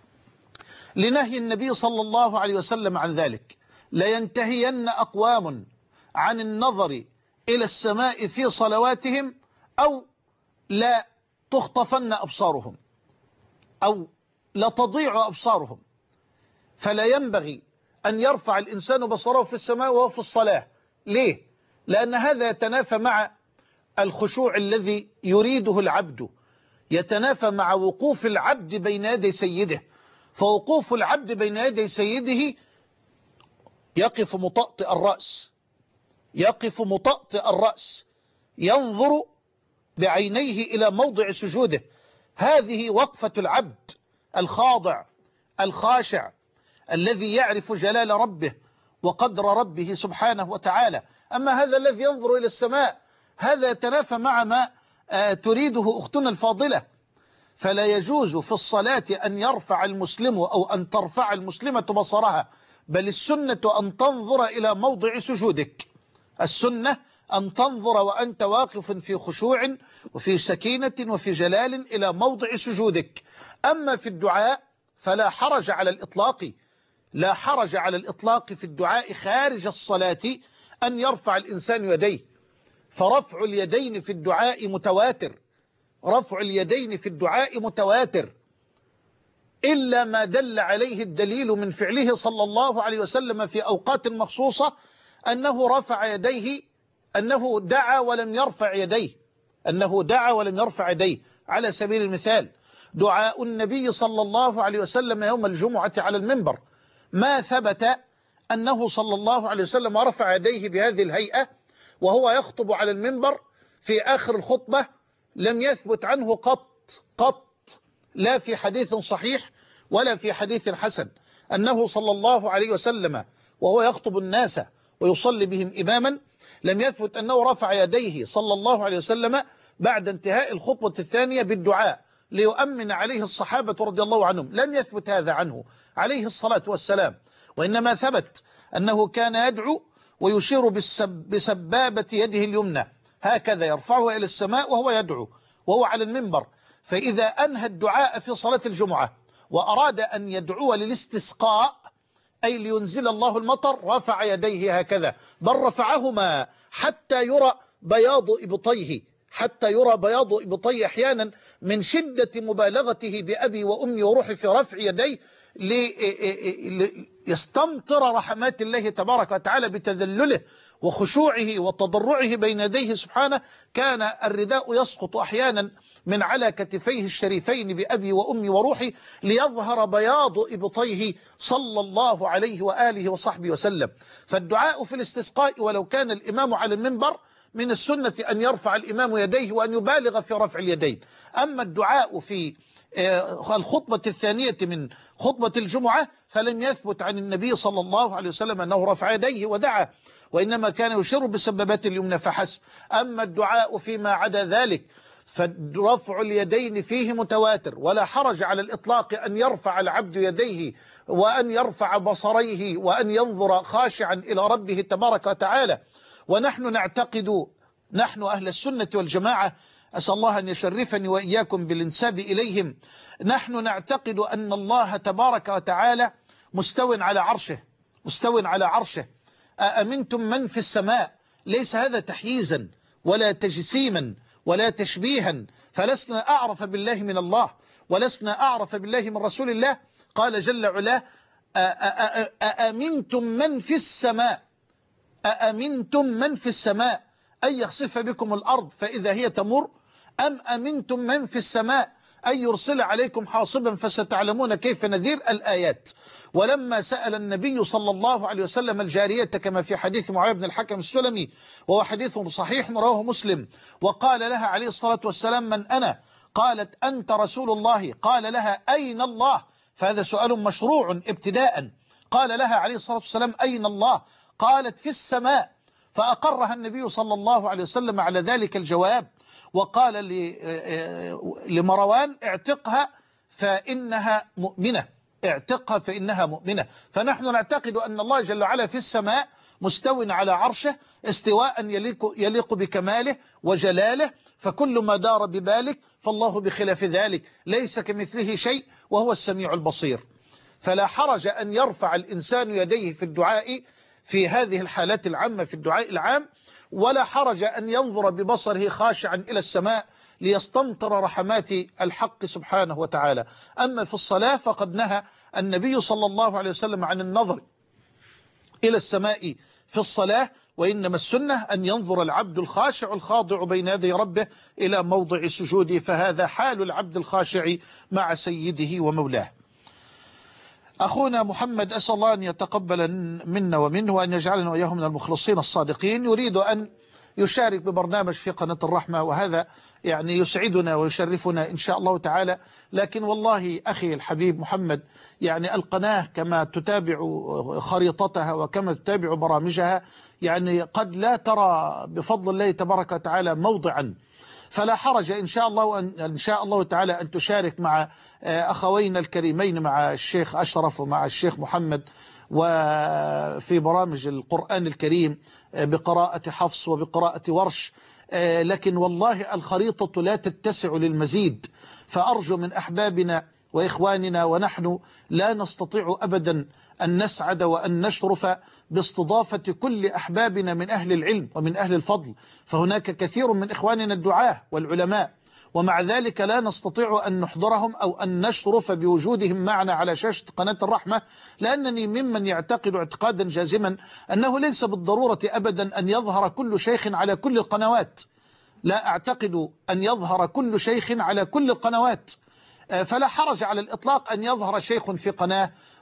لنهي النبي صلى الله عليه وسلم عن ذلك. لينتهين أقوام عن النظر إلى السماء في صلواتهم أو لا تخطفن أبصارهم أو لا تضيع أبصارهم. فلا ينبغي أن يرفع الإنسان بصره في السماء وهو في الصلاة. ليه؟ لأن هذا يتنافى مع الخشوع الذي يريده العبد، يتنافى مع وقوف العبد بين يدي سيده. فوقوف العبد بين يدي سيده يقف مطأطئ الرأس، يقف مطأطئ الرأس، ينظر بعينيه إلى موضع سجوده. هذه وقفة العبد الخاضع الخاشع الذي يعرف جلال ربه وقدر ربه سبحانه وتعالى. أما هذا الذي ينظر إلى السماء هذا يتنافى مع ما تريده أختنا الفاضلة. فلا يجوز في الصلاة أن يرفع المسلم أو أن ترفع المسلمة بصرها، بل السنة أن تنظر إلى موضع سجودك. السنة أن تنظر وأنت واقف في خشوع وفي سكينة وفي جلال إلى موضع سجودك. أما في الدعاء فلا حرج على الإطلاق، لا حرج على الإطلاق في الدعاء خارج الصلاة أن يرفع الإنسان يديه. فرفع اليدين في الدعاء متواتر، رفع اليدين في الدعاء متواتر، إلا ما دل عليه الدليل من فعله صلى الله عليه وسلم في أوقات مخصوصة أنه رفع يديه، أنه دعا ولم يرفع يديه، أنه دعا ولم يرفع يديه. على سبيل المثال دعاء النبي صلى الله عليه وسلم يوم الجمعة على المنبر، ما ثبت أنه صلى الله عليه وسلم رفع يديه بهذه الهيئة وهو يخطب على المنبر في آخر الخطبة، لم يثبت عنه قط لا في حديث صحيح ولا في حديث حسن أنه صلى الله عليه وسلم وهو يخطب الناس ويصلي بهم إماما لم يثبت أنه رفع يديه صلى الله عليه وسلم بعد انتهاء الخطبة الثانية بالدعاء. ليؤمن عليه الصحابة رضي الله عنهم. لم يثبت هذا عنه عليه الصلاة والسلام، وإنما ثبت أنه كان يدعو ويشير بسبابة يده اليمنى هكذا يرفعها إلى السماء وهو يدعو وهو على المنبر. فإذا أنهى الدعاء في صلاة الجمعة وأراد أن يدعو للاستسقاء أي لينزل الله المطر رفع يديه هكذا، بل رفعهما حتى يرى بياض إبطيه، حتى يرى بياض إبطيه أحيانا من شدة مبالغته بأبي وأمي وروحي في رفع يديه ليستمطر رحمات الله تبارك وتعالى بتذلله وخشوعه وتضرعه بين يديه سبحانه. كان الرداء يسقط أحيانا من على كتفيه الشريفين بأبي وأمي وروحي ليظهر بياض إبطيه صلى الله عليه وآله وصحبه وسلم. فالدعاء في الاستسقاء ولو كان الإمام على المنبر من السنة أن يرفع الإمام يديه وأن يبالغ في رفع اليدين. أما الدعاء في الخطبة الثانية من خطبة الجمعة فلم يثبت عن النبي صلى الله عليه وسلم أنه رفع يديه ودعا، وإنما كان يشير بسبابات اليمنى فحسب. أما الدعاء فيما عدا ذلك فرفع اليدين فيه متواتر، ولا حرج على الإطلاق أن يرفع العبد يديه وأن يرفع بصريه وأن ينظر خاشعا إلى ربه تبارك وتعالى. ونحن نعتقد، نحن أهل السنة والجماعة، أسأل الله أن يشرفني وإياكم بالانساب إليهم، نحن نعتقد أن الله تبارك وتعالى مستو على عرشه، مستو على عرشه. أأمنتم من في السماء، ليس هذا تحييزا ولا تجسيما ولا تشبيها، فلسنا أعرف بالله من الله ولسنا أعرف بالله من رسول الله. قال جل علاه أأمنتم من في السماء، أأمنتم من في السماء أن يخسف بكم الأرض فإذا هي تمر، أم أمنتم من في السماء أن يرسل عليكم حاصبا فستعلمون كيف نذير الآيات. ولما سأل النبي صلى الله عليه وسلم الجارية كما في حديث معاوية بن الحكم السلمي وهو حديث صحيح رواه مسلم، وقال لها عليه الصلاة والسلام من أنا؟ قالت أنت رسول الله. قال لها أين الله؟ فهذا سؤال مشروع ابتداء. قال لها عليه الصلاة والسلام أين الله؟ قالت في السماء. فأقرها النبي صلى الله عليه وسلم على ذلك الجواب، وقال لمروان اعتقها فإنها مؤمنة، اعتقها فإنها مؤمنة. فنحن نعتقد أن الله جل وعلا في السماء مستو على عرشه استواء يليق بكماله وجلاله، فكل ما دار ببالك فالله بخلاف ذلك، ليس كمثله شيء وهو السميع البصير. فلا حرج أن يرفع الإنسان يديه في الدعاء في هذه الحالات العامة في الدعاء العام، ولا حرج أن ينظر ببصره خاشعا إلى السماء ليستمطر رحمات الحق سبحانه وتعالى. أما في الصلاة فقد نهى النبي صلى الله عليه وسلم عن النظر إلى السماء في الصلاة، وإنما السنة أن ينظر العبد الخاشع الخاضع بين يدي ربه إلى موضع سجوده، فهذا حال العبد الخاشع مع سيده ومولاه. أخونا محمد أسأل الله أن يتقبل منا ومنه وأن يجعلنا وإياه من المخلصين الصادقين، يريد أن يشارك ببرنامج في قناة الرحمة، وهذا يعني يسعدنا ويشرفنا إن شاء الله تعالى. لكن والله أخي الحبيب محمد، يعني القناة كما تتابع خريطتها وكما تتابع برامجها يعني قد لا ترى بفضل الله تبارك وتعالى موضعا، فلا حرج إن شاء الله تعالى أن تشارك مع أخوينا الكريمين مع الشيخ أشرف ومع الشيخ محمد وفي برامج القرآن الكريم بقراءة حفص وبقراءة ورش. لكن والله الخريطة لا تتسع للمزيد، فأرجو من أحبابنا وإخواننا، ونحن لا نستطيع أبدا أن نسعد وأن نشرف باستضافة كل أحبابنا من أهل العلم ومن أهل الفضل، فهناك كثير من إخواننا الدعاة والعلماء، ومع ذلك لا نستطيع أن نحضرهم أو أن نشرف بوجودهم معنا على شاشة قناة الرحمة، لأنني ممن يعتقد اعتقادا جازما أنه ليس بالضرورة أبدا أن يظهر كل شيخ على كل القنوات. لا أعتقد أن يظهر كل شيخ على كل القنوات، فلا حرج على الإطلاق أن يظهر شيخ في قناة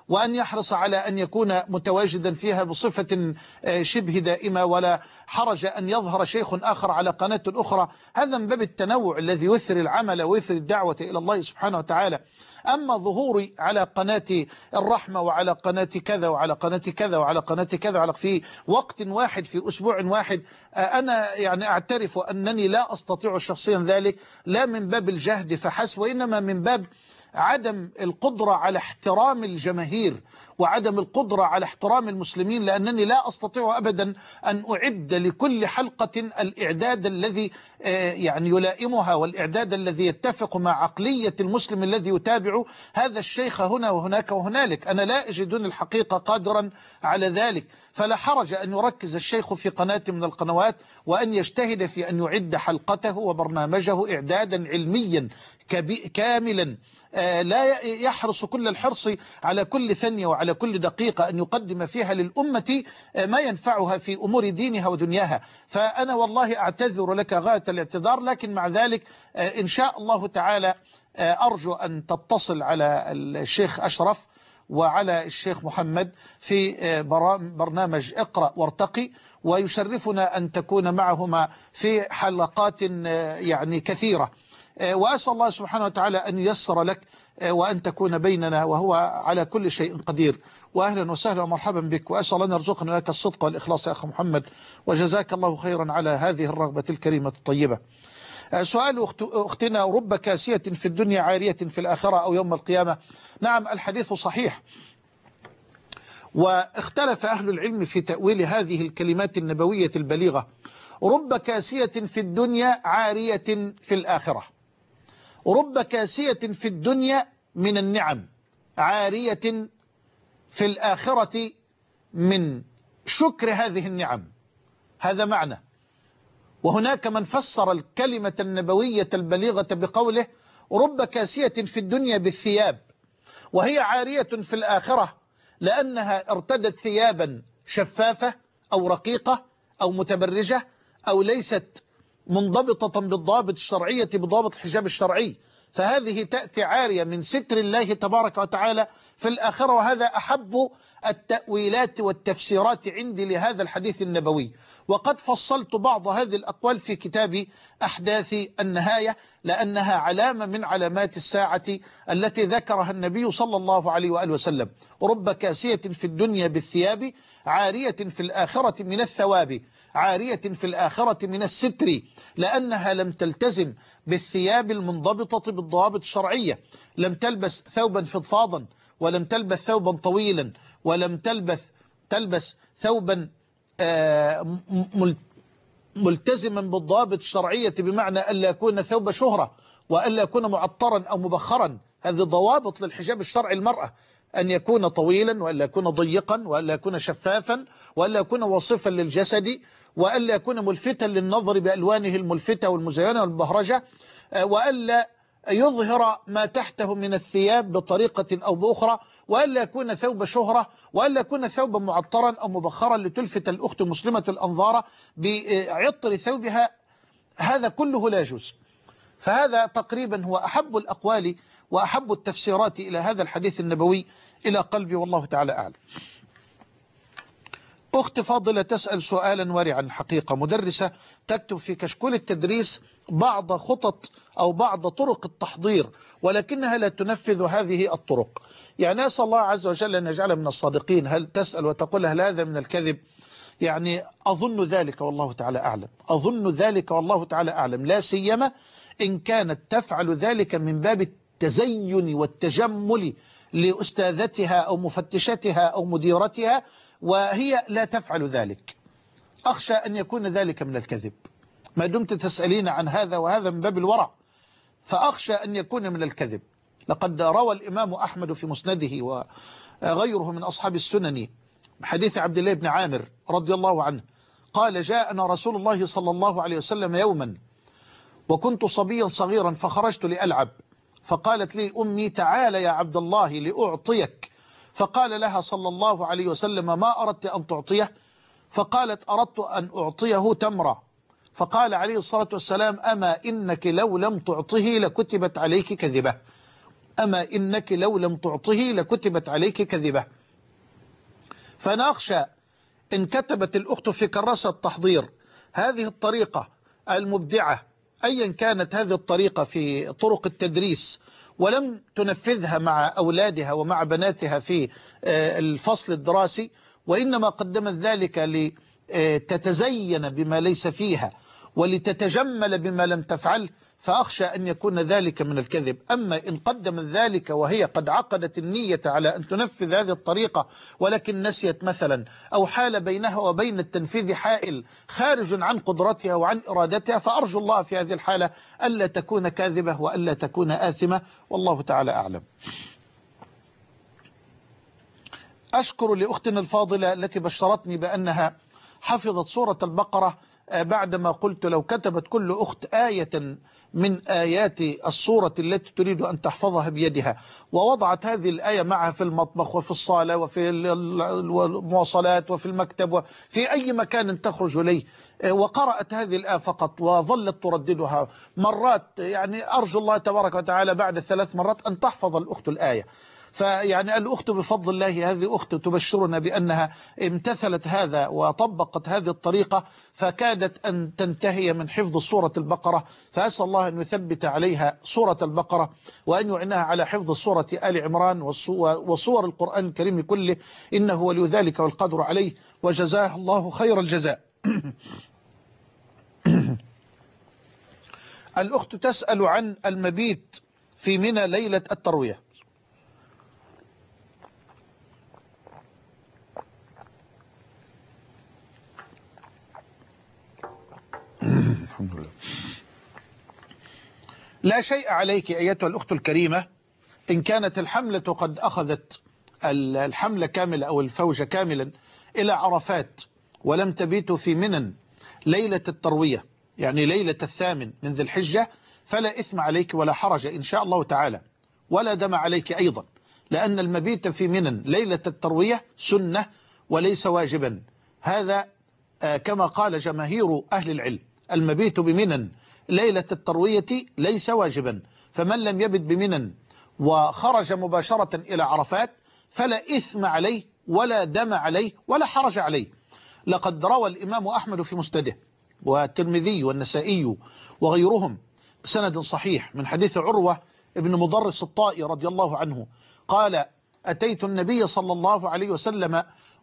وأن يحرص على أن يكون متواجدا فيها بصفة شبه دائمة، ولا حرج أن يظهر شيخ آخر على قناة أخرى. هذا من باب التنوع الذي يثر العمل ويثر الدعوة إلى الله سبحانه وتعالى. أما ظهوري على قناة الرحمة وعلى قناة كذا وعلى قناة كذا وعلى قناة كذا في وقت واحد في أسبوع واحد، أنا يعني أعترف أنني لا أستطيع شخصيا ذلك، لا من باب الجهد فحسب، وإنما من باب عدم القدرة على احترام الجماهير وعدم القدرة على احترام المسلمين، لأنني لا أستطيع أبدا أن أعد لكل حلقة الإعداد الذي يعني يلائمها، والإعداد الذي يتفق مع عقلية المسلم الذي يتابع هذا الشيخ هنا وهناك وهنالك. أنا لا أجدني الحقيقة قادرا على ذلك، فلا حرج أن يركز الشيخ في قناة من القنوات وأن يجتهد في أن يعد حلقته وبرنامجه إعدادا علميا كاملا، لا يحرص كل الحرص على كل ثانية وعلى كل دقيقة أن يقدم فيها للأمة ما ينفعها في أمور دينها ودنياها. فأنا والله أعتذر لك غاية الاعتذار، لكن مع ذلك إن شاء الله تعالى أرجو أن تتصل على الشيخ أشرف وعلى الشيخ محمد في برنامج اقرأ وارتقي، ويشرفنا أن تكون معهما في حلقات يعني كثيرة. وأسأل الله سبحانه وتعالى أن ييسر لك وأن تكون بيننا، وهو على كل شيء قدير. وأهلا وسهلا ومرحبا بك، وأسأل الله أن يرزقنا وإياك الصدق والإخلاص يا أخي محمد، وجزاك الله خيرا على هذه الرغبة الكريمة الطيبة. سؤال أختنا: رب كاسية في الدنيا عارية في الآخرة أو يوم القيامة. نعم، الحديث صحيح، واختلف أهل العلم في تأويل هذه الكلمات النبوية البليغة. رب كاسية في الدنيا عارية في الآخرة. رب كاسية في الدنيا من النعم، عارية في الآخرة من شكر هذه النعم، هذا معنى. وهناك من فسر الكلمة النبوية البليغة بقوله رب كاسية في الدنيا بالثياب، وهي عارية في الآخرة لأنها ارتدت ثيابا شفافة أو رقيقة أو متبرجة أو ليست منضبطة بالضوابط الشرعية بضوابط الحجاب الشرعي، فهذه تأتي عارية من ستر الله تبارك وتعالى في الآخرة. وهذا أحب التأويلات والتفسيرات عندي لهذا الحديث النبوي، وقد فصلت بعض هذه الأقوال في كتاب أحداث النهاية، لأنها علامة من علامات الساعة التي ذكرها النبي صلى الله عليه وآله وسلم. رب كاسية في الدنيا بالثياب عارية في الآخرة من الثواب، عارية في الآخرة من الستر، لأنها لم تلتزم بالثياب المنضبطة بالضوابط الشرعية، لم تلبس ثوبا فضفاضا، ولم تلبس ثوبا طويلا، ولم تلبس ثوبا ملتزما بالضوابط الشرعية، بمعنى ألا يكون ثوب شهرة وألا يكون معطرا أو مبخرا. هذه ضوابط للحجاب الشرعي المرأة، أن يكون طويلا وألا يكون ضيقا وألا يكون شفافا وألا يكون وصفا للجسد وألا يكون ملفتا للنظر بألوانه الملفتة والمزينة والبهرجة، وألا يظهر ما تحته من الثياب بطريقة أو بأخرى، وألا يكون ثوب شهرة، وألا يكون ثوبا معطرا أو مبخرا لتلفت الأخت المسلمة الأنظار بعطر ثوبها. هذا كله لا يجوز. فهذا تقريبا هو أحب الأقوال وأحب التفسيرات إلى هذا الحديث النبوي إلى قلبي، والله تعالى أعلم. أخت فاضلة تسأل سؤالا ورعا الحقيقة، مدرسة تكتب في كشكول التدريس بعض خطط أو بعض طرق التحضير، ولكنها لا تنفذ هذه الطرق. يعني أسأل الله عز وجل أن يجعلها من الصادقين. هل تسأل وتقول هل هذا من الكذب؟ يعني أظن ذلك والله تعالى أعلم، أظن ذلك والله تعالى أعلم، لا سيما إن كانت تفعل ذلك من باب التزين والتجمل لأستاذتها أو مفتشتها أو مديرتها، وهي لا تفعل ذلك. أخشى أن يكون ذلك من الكذب، ما دمت تسألين عن هذا، وهذا من باب الورع، فأخشى أن يكون من الكذب. لقد روى الإمام أحمد في مسنده وغيره من أصحاب السنن حديث عبد الله بن عامر رضي الله عنه قال: جاءنا رسول الله صلى الله عليه وسلم يوما وكنت صبيا صغيرا فخرجت لألعب، فقالت لي أمي: تعال يا عبد الله لأعطيك. فقال لها صلى الله عليه وسلم: ما أردت أن تعطيه؟ فقالت: أردت أن أعطيه تمرة. فقال عليه الصلاة والسلام: أما إنك لو لم تعطه لكتبت عليك كذبة. أما إنك لو لم تعطه لكتبت عليك كذبة. فأنا أخشى إن كتبت الأخت في كراسة التحضير هذه الطريقة المبدعة أيا كانت هذه الطريقة في طرق التدريس ولم تنفذها مع أولادها ومع بناتها في الفصل الدراسي، وإنما قدمت ذلك لتتزين بما ليس فيها ولتتجمل بما لم تفعل، فأخشى أن يكون ذلك من الكذب. أما إن قدمت ذلك وهي قد عقدت النية على أن تنفذ هذه الطريقة ولكن نسيت مثلا أو حال بينها وبين التنفيذ حائل خارج عن قدرتها وعن إرادتها، فأرجو الله في هذه الحالة ألا تكون كاذبة وألا تكون آثمة، والله تعالى أعلم. أشكر لأختنا الفاضلة التي بشرتني بأنها حفظت سورة البقرة بعدما قلت لو كتبت كل أخت آية من آيات السورة التي تريد أن تحفظها بيدها ووضعت هذه الآية معها في المطبخ وفي الصالة وفي المواصلات وفي المكتب وفي أي مكان تخرج إليه وقرأت هذه الآية فقط وظلت ترددها مرات، يعني أرجو الله تبارك وتعالى بعد 3 مرات أن تحفظ الأخت الآية. فيعني الأخت بفضل الله هذه أخت تبشرنا بأنها امتثلت هذا وطبقت هذه الطريقة فكادت أن تنتهي من حفظ سورة البقرة، فأسأل الله أن يثبت عليها سورة البقرة وأن يعناها على حفظ سورة آل عمران وصور القرآن الكريم كله، إنه ولي ذلك والقدر عليه، وجزاه الله خير الجزاء. الأخت تسأل عن المبيت في منى ليلة التروية. الحمد لله. لا شيء عليك أيتها الأخت الكريمة إن كانت الحملة قد أخذت الحملة كاملة أو الفوج كاملا إلى عرفات ولم تبيتوا في منى ليلة التروية، يعني ليلة 8 من ذي الحجة، فلا إثم عليك ولا حرج إن شاء الله تعالى، ولا دم عليك أيضا، لأن المبيت في منى ليلة التروية سنة وليس واجبا. هذا كما قال جماهير أهل العلم، المبيت بمنى ليلة التروية ليس واجبا، فمن لم يبت بمنى وخرج مباشرة إلى عرفات فلا إثم عليه ولا دم عليه ولا حرج عليه. لقد روى الإمام أحمد في مسنده والترمذي والنسائي وغيرهم بسند صحيح من حديث عروة ابن مضرس الطائي رضي الله عنه قال: أتيت النبي صلى الله عليه وسلم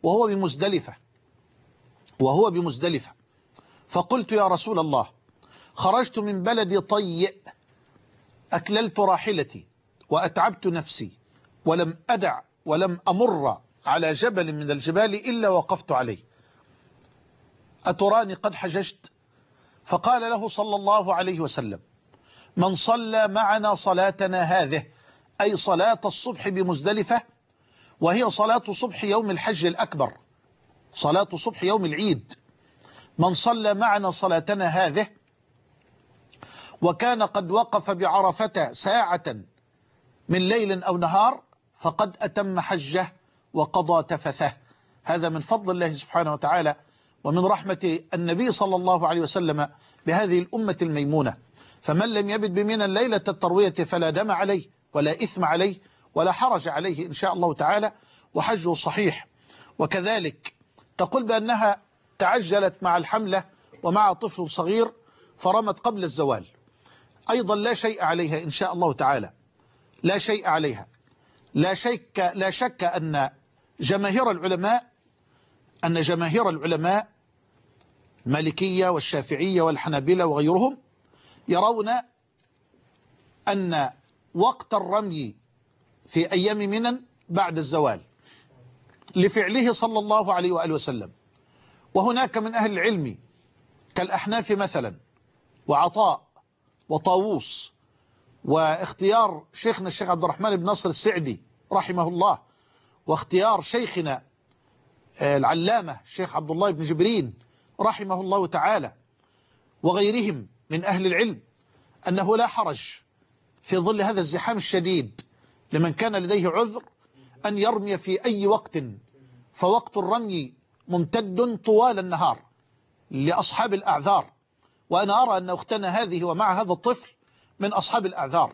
وهو بمزدلفة فقلت: يا رسول الله، خرجت من بلد طيء أكللت راحلتي وأتعبت نفسي ولم أمر على جبل من الجبال إلا وقفت عليه، أتراني قد حججت؟ فقال له صلى الله عليه وسلم: من صلى معنا صلاتنا هذه، أي صلاة الصبح بمزدلفة، وهي صلاة صبح يوم الحج الأكبر، صلاة صبح يوم العيد، من صلى معنا صلاتنا هذه وكان قد وقف بعرفة ساعة من ليل أو نهار فقد أتم حجه وقضى تفثه. هذا من فضل الله سبحانه وتعالى ومن رحمة النبي صلى الله عليه وسلم بهذه الأمة الميمونة. فمن لم يبت بمنى ليلة التروية فلا دم عليه ولا إثم عليه ولا حرج عليه إن شاء الله تعالى، وحجه صحيح. وكذلك تقول بأنها تعجلت مع الحملة ومع طفل صغير فرمت قبل الزوال، أيضا لا شيء عليها إن شاء الله تعالى، لا شيء عليها. لا شك أن جماهير العلماء المالكية والشافعية والحنابلة وغيرهم يرون أن وقت الرمي في أيام منى بعد الزوال لفعله صلى الله عليه وآله وسلم. وهناك من أهل العلم كالأحناف مثلا وعطاء وطاووس، واختيار شيخنا الشيخ عبد الرحمن بن ناصر السعدي رحمه الله، واختيار شيخنا العلامة الشيخ عبد الله بن جبرين رحمه الله تعالى وغيرهم من أهل العلم أنه لا حرج في ظل هذا الزحام الشديد لمن كان لديه عذر أن يرمي في أي وقت، فوقت الرمي ممتد طوال النهار لأصحاب الأعذار، وأنا أرى أن أختنا هذه ومع هذا الطفل من أصحاب الأعذار،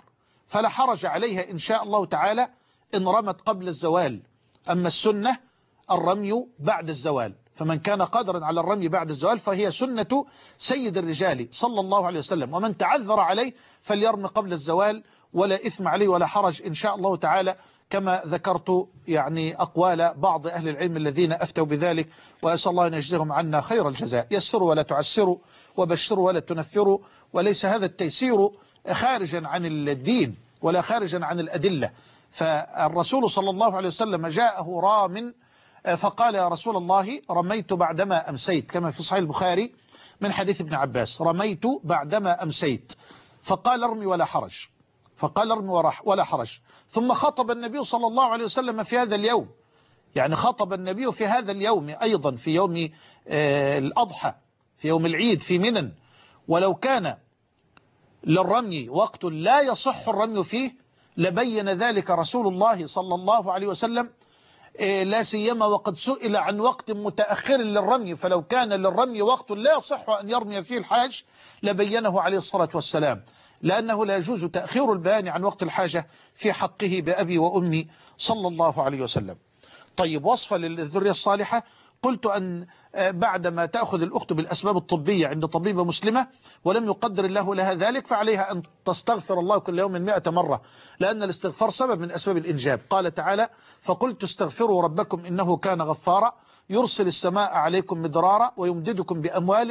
فلا حرج عليها إن شاء الله تعالى إن رمت قبل الزوال. أما السنة الرمي بعد الزوال، فمن كان قادرا على الرمي بعد الزوال فهي سنة سيد الرجال صلى الله عليه وسلم، ومن تعذر عليه فليرمي قبل الزوال ولا إثم عليه ولا حرج إن شاء الله تعالى، كما ذكرت يعني أقوال بعض أهل العلم الذين أفتوا بذلك، وأسأل الله أن يجزيهم عنا خير الجزاء. يسروا ولا تعسروا، وبشروا ولا تنفروا، وليس هذا التيسير خارجا عن الدين ولا خارجا عن الأدلة. فالرسول صلى الله عليه وسلم جاءه رام فقال يا رسول الله رميت بعدما أمسيت، كما في صحيح البخاري من حديث ابن عباس، رميت بعدما أمسيت، فقال ارمي ولا حرج، فقال ارمي ولا حرج. ثم خطب النبي صلى الله عليه وسلم في هذا اليوم، يعني خطب النبي في هذا اليوم أيضا في يوم الأضحى، في يوم العيد في منى. ولو كان للرمي وقت لا يصح الرمي فيه لبين ذلك رسول الله صلى الله عليه وسلم، لا سيما وقد سئل عن وقت متأخر للرمي، فلو كان للرمي وقت لا يصح أن يرمي فيه الحاج لبينه عليه الصلاة والسلام، لأنه لا يجوز تأخير البيان عن وقت الحاجة في حقه بأبي وأمي صلى الله عليه وسلم. طيب، وصفة للذرية الصالحة، قلت أن بعدما تأخذ الأخت بالأسباب الطبية عند طبيبة مسلمة ولم يقدر الله لها ذلك، فعليها أن تستغفر الله كل يوم 100 مرة، لأن الاستغفار سبب من أسباب الإنجاب. قال تعالى فقلت استغفروا ربكم إنه كان غفارا يرسل السماء عليكم مدرارا ويمددكم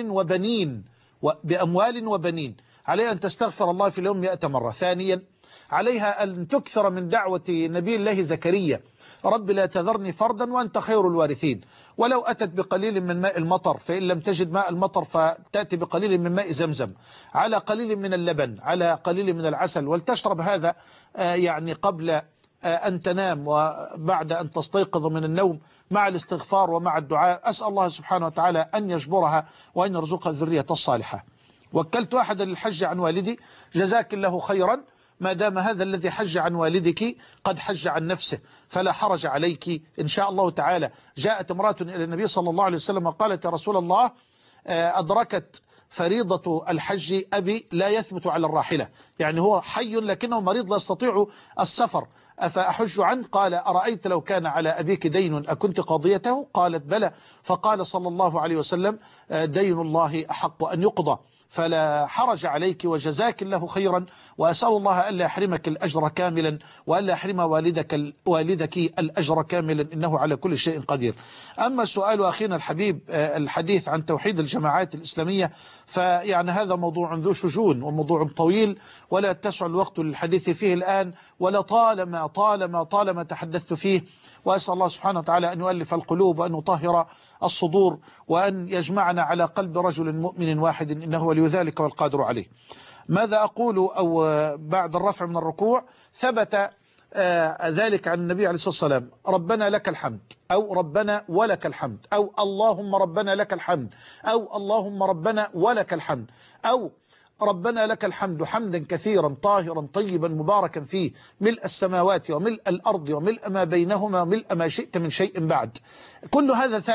بأموال وبنين. عليها أن تستغفر الله في اليوم 100 مرة. ثانيا، عليها أن تكثر من دعوة نبي الله زكريا رب لا تذرني فردا وأنت خير الوارثين، ولو أتت بقليل من ماء المطر، فإن لم تجد ماء المطر فتأتي بقليل من ماء زمزم، على قليل من اللبن، على قليل من العسل، ولتشرب هذا يعني قبل أن تنام وبعد أن تستيقظ من النوم، مع الاستغفار ومع الدعاء. أسأل الله سبحانه وتعالى أن يجبرها وأن يرزقها الذرية الصالحة. وكلت أحدا للحج عن والدي، جزاك الله خيرا، ما دام هذا الذي حج عن والدك قد حج عن نفسه فلا حرج عليك إن شاء الله تعالى. جاءت امرأة إلى النبي صلى الله عليه وسلم وقالت يا رسول الله أدركت فريضة الحج أبي لا يثبت على الراحلة، يعني هو حي لكنه مريض لا يستطيع السفر، أفأحج عنه؟ قال أرأيت لو كان على أبيك دين أكنت قاضيته؟ قالت بلى. فقال صلى الله عليه وسلم دين الله أحق أن يقضى، فلا حرج عليك وجزاك الله خيرا، وأسأل الله ألا يحرمك الأجر كاملا وألا يحرم والدك الأجر كاملا، إنه على كل شيء قدير. أما سؤال أخينا الحبيب الحديث عن توحيد الجماعات الإسلامية، فيعني هذا موضوع ذو شجون وموضوع طويل ولا تسع الوقت للحديث فيه الآن، ولا طالما تحدثت فيه. وأسأل الله سبحانه وتعالى أن يؤلف القلوب وأن يطهر الصدور وأن يجمعنا على قلب رجل مؤمن واحد، إنه ولي ذلك والقادر عليه. ماذا أقول أو بعد الرفع من الركوع؟ ثبت ذلك عن النبي عليه الصلاة والسلام ربنا لك الحمد، أو ربنا ولك الحمد، أو اللهم ربنا لك الحمد، أو اللهم ربنا ولك الحمد، أو ربنا لك الحمد حمدا كثيرا طاهرا طيبا مباركا فيه ملء السماوات وملء الأرض وملء ما بينهما وملء ما شئت من شيء بعد. كل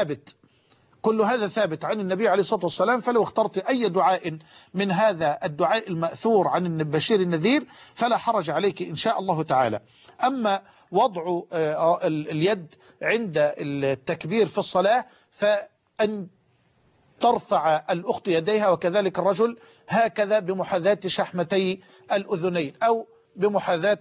هذا ثابت عن النبي عليه الصلاة والسلام. فلو اخترت أي دعاء من هذا الدعاء المأثور عن البشير النذير فلا حرج عليك إن شاء الله تعالى. أما وضع اليد عند التكبير في الصلاة فأن ترفع الأخت يديها وكذلك الرجل هكذا بمحاذاة شحمتي الأذنين، أو بمحاذاة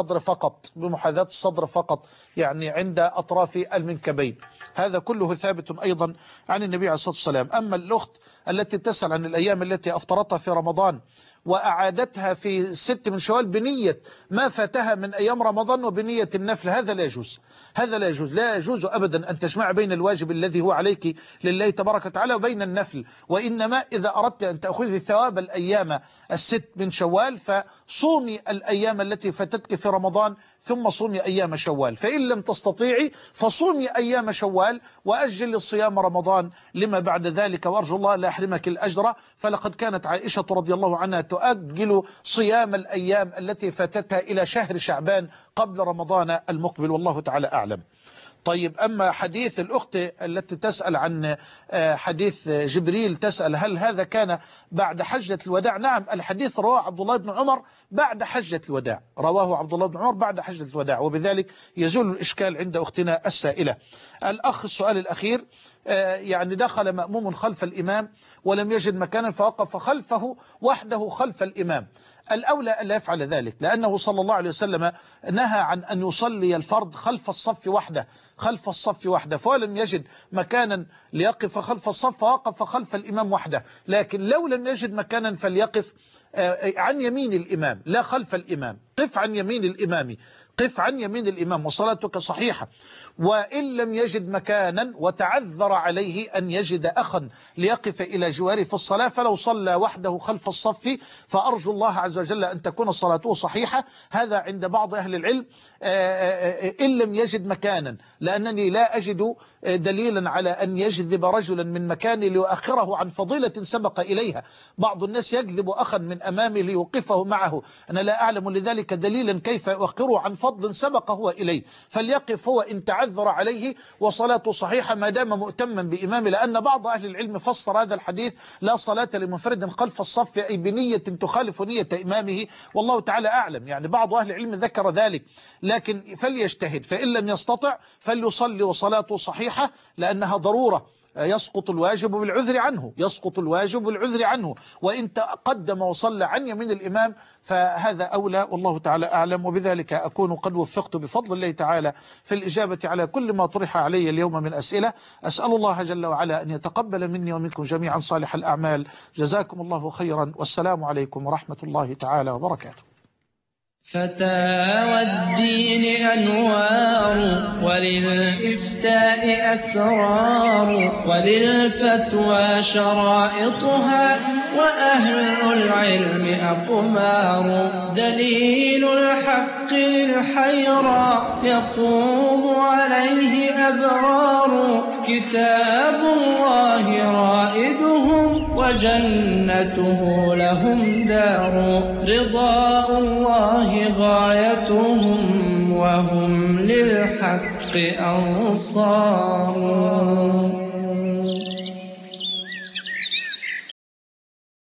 الصدر فقط، يعني عند أطراف المنكبين. هذا كله ثابت أيضا عن النبي عليه الصلاة والسلام. أما الأخت التي تسأل عن الأيام التي أفطرتها في رمضان وأعادتها في 6 من شوال بنية ما فاتها من أيام رمضان وبنية النفل، هذا لا يجوز. لا يجوز أبدا أن تجمع بين الواجب الذي هو عليك لله تبارك وتعالى وبين النفل. وإنما إذا أردت أن تأخذي ثواب الأيام 6 من شوال فصومي الأيام التي فاتتك في رمضان ثم صومي أيام شوال، فإن لم تستطيعي فصومي أيام شوال وأجل صيام رمضان لما بعد ذلك، وأرجو الله لا يحرمك الأجر. فلقد كانت عائشة رضي الله عنها تؤجل صيام الأيام التي فاتتها إلى شهر شعبان قبل رمضان المقبل، والله تعالى أعلم. طيب، أما حديث الأخت التي تسأل عن حديث جبريل، تسأل هل هذا كان بعد حجة الوداع؟ نعم، الحديث رواه عبد الله بن عمر بعد حجة الوداع، رواه عبد الله بن عمر بعد حجة الوداع، وبذلك يزول الإشكال عند أختنا السائلة. الأخ السؤال الأخير، يعني دخل مأموم خلف الإمام ولم يجد مكانا فوقف خلفه وحده خلف الإمام. الأولى ألا يفعل ذلك، لأنه صلى الله عليه وسلم نهى عن أن يصلي الفرد خلف الصف وحده، فلم يجد مكانا ليقف خلف الصف فوقف خلف الإمام وحده. لكن لو لم يجد مكانا فليقف عن يمين الإمام لا خلف الإمام، قف عن يمين الإمام وصلاتك صحيحة. وإن لم يجد مكانا وتعذر عليه أن يجد أخا ليقف إلى جواره في الصلاة، فلو صلى وحده خلف الصف فأرجو الله عز وجل أن تكون صلاته صحيحة. هذا عند بعض أهل العلم إن لم يجد مكانا، لأنني لا أجد دليلا على أن يجذب رجلا من مكانه ليؤخره عن فضيلة سبق إليها. بعض الناس يجذب أخا من أمامه ليوقفه معه، أنا لا أعلم لذلك دليلا كيف يؤخره عن فضل سبق هو إليه، فليقف هو إن تعذر عليه وصلاته صحيحة ما دام مؤتما بإمامه. لأن بعض أهل العلم فسر هذا الحديث لا صلاة لمنفرد خلف الصف أي بنية تخالف نية إمامه، والله تعالى أعلم. يعني بعض أهل العلم ذكر ذلك، لكن فليجتهد، فإن لم يستطع فليصلي وصلاته صحيحة، لأنها ضرورة، يسقط الواجب بالعذر عنه، وإن تقدم وصلى عن يمين الإمام فهذا أولى، والله تعالى أعلم. وبذلك أكون قد وفقت بفضل الله تعالى في الإجابة على كل ما طرح علي اليوم من أسئلة. أسأل الله جل وعلا أن يتقبل مني ومنكم جميعا صالح الأعمال. جزاكم الله خيرا، والسلام عليكم ورحمة الله تعالى وبركاته. فتاوى الدين أنوار، وللإفتاء أسرار، وللفتوى شرائطها، وأهل العلم أقمار. دليل الحق للحيرى يقوم عليه أبرار، كتاب الله رائدهم وجنته لهم دار. رضاء الله غايتهم وهم للحق أنصار.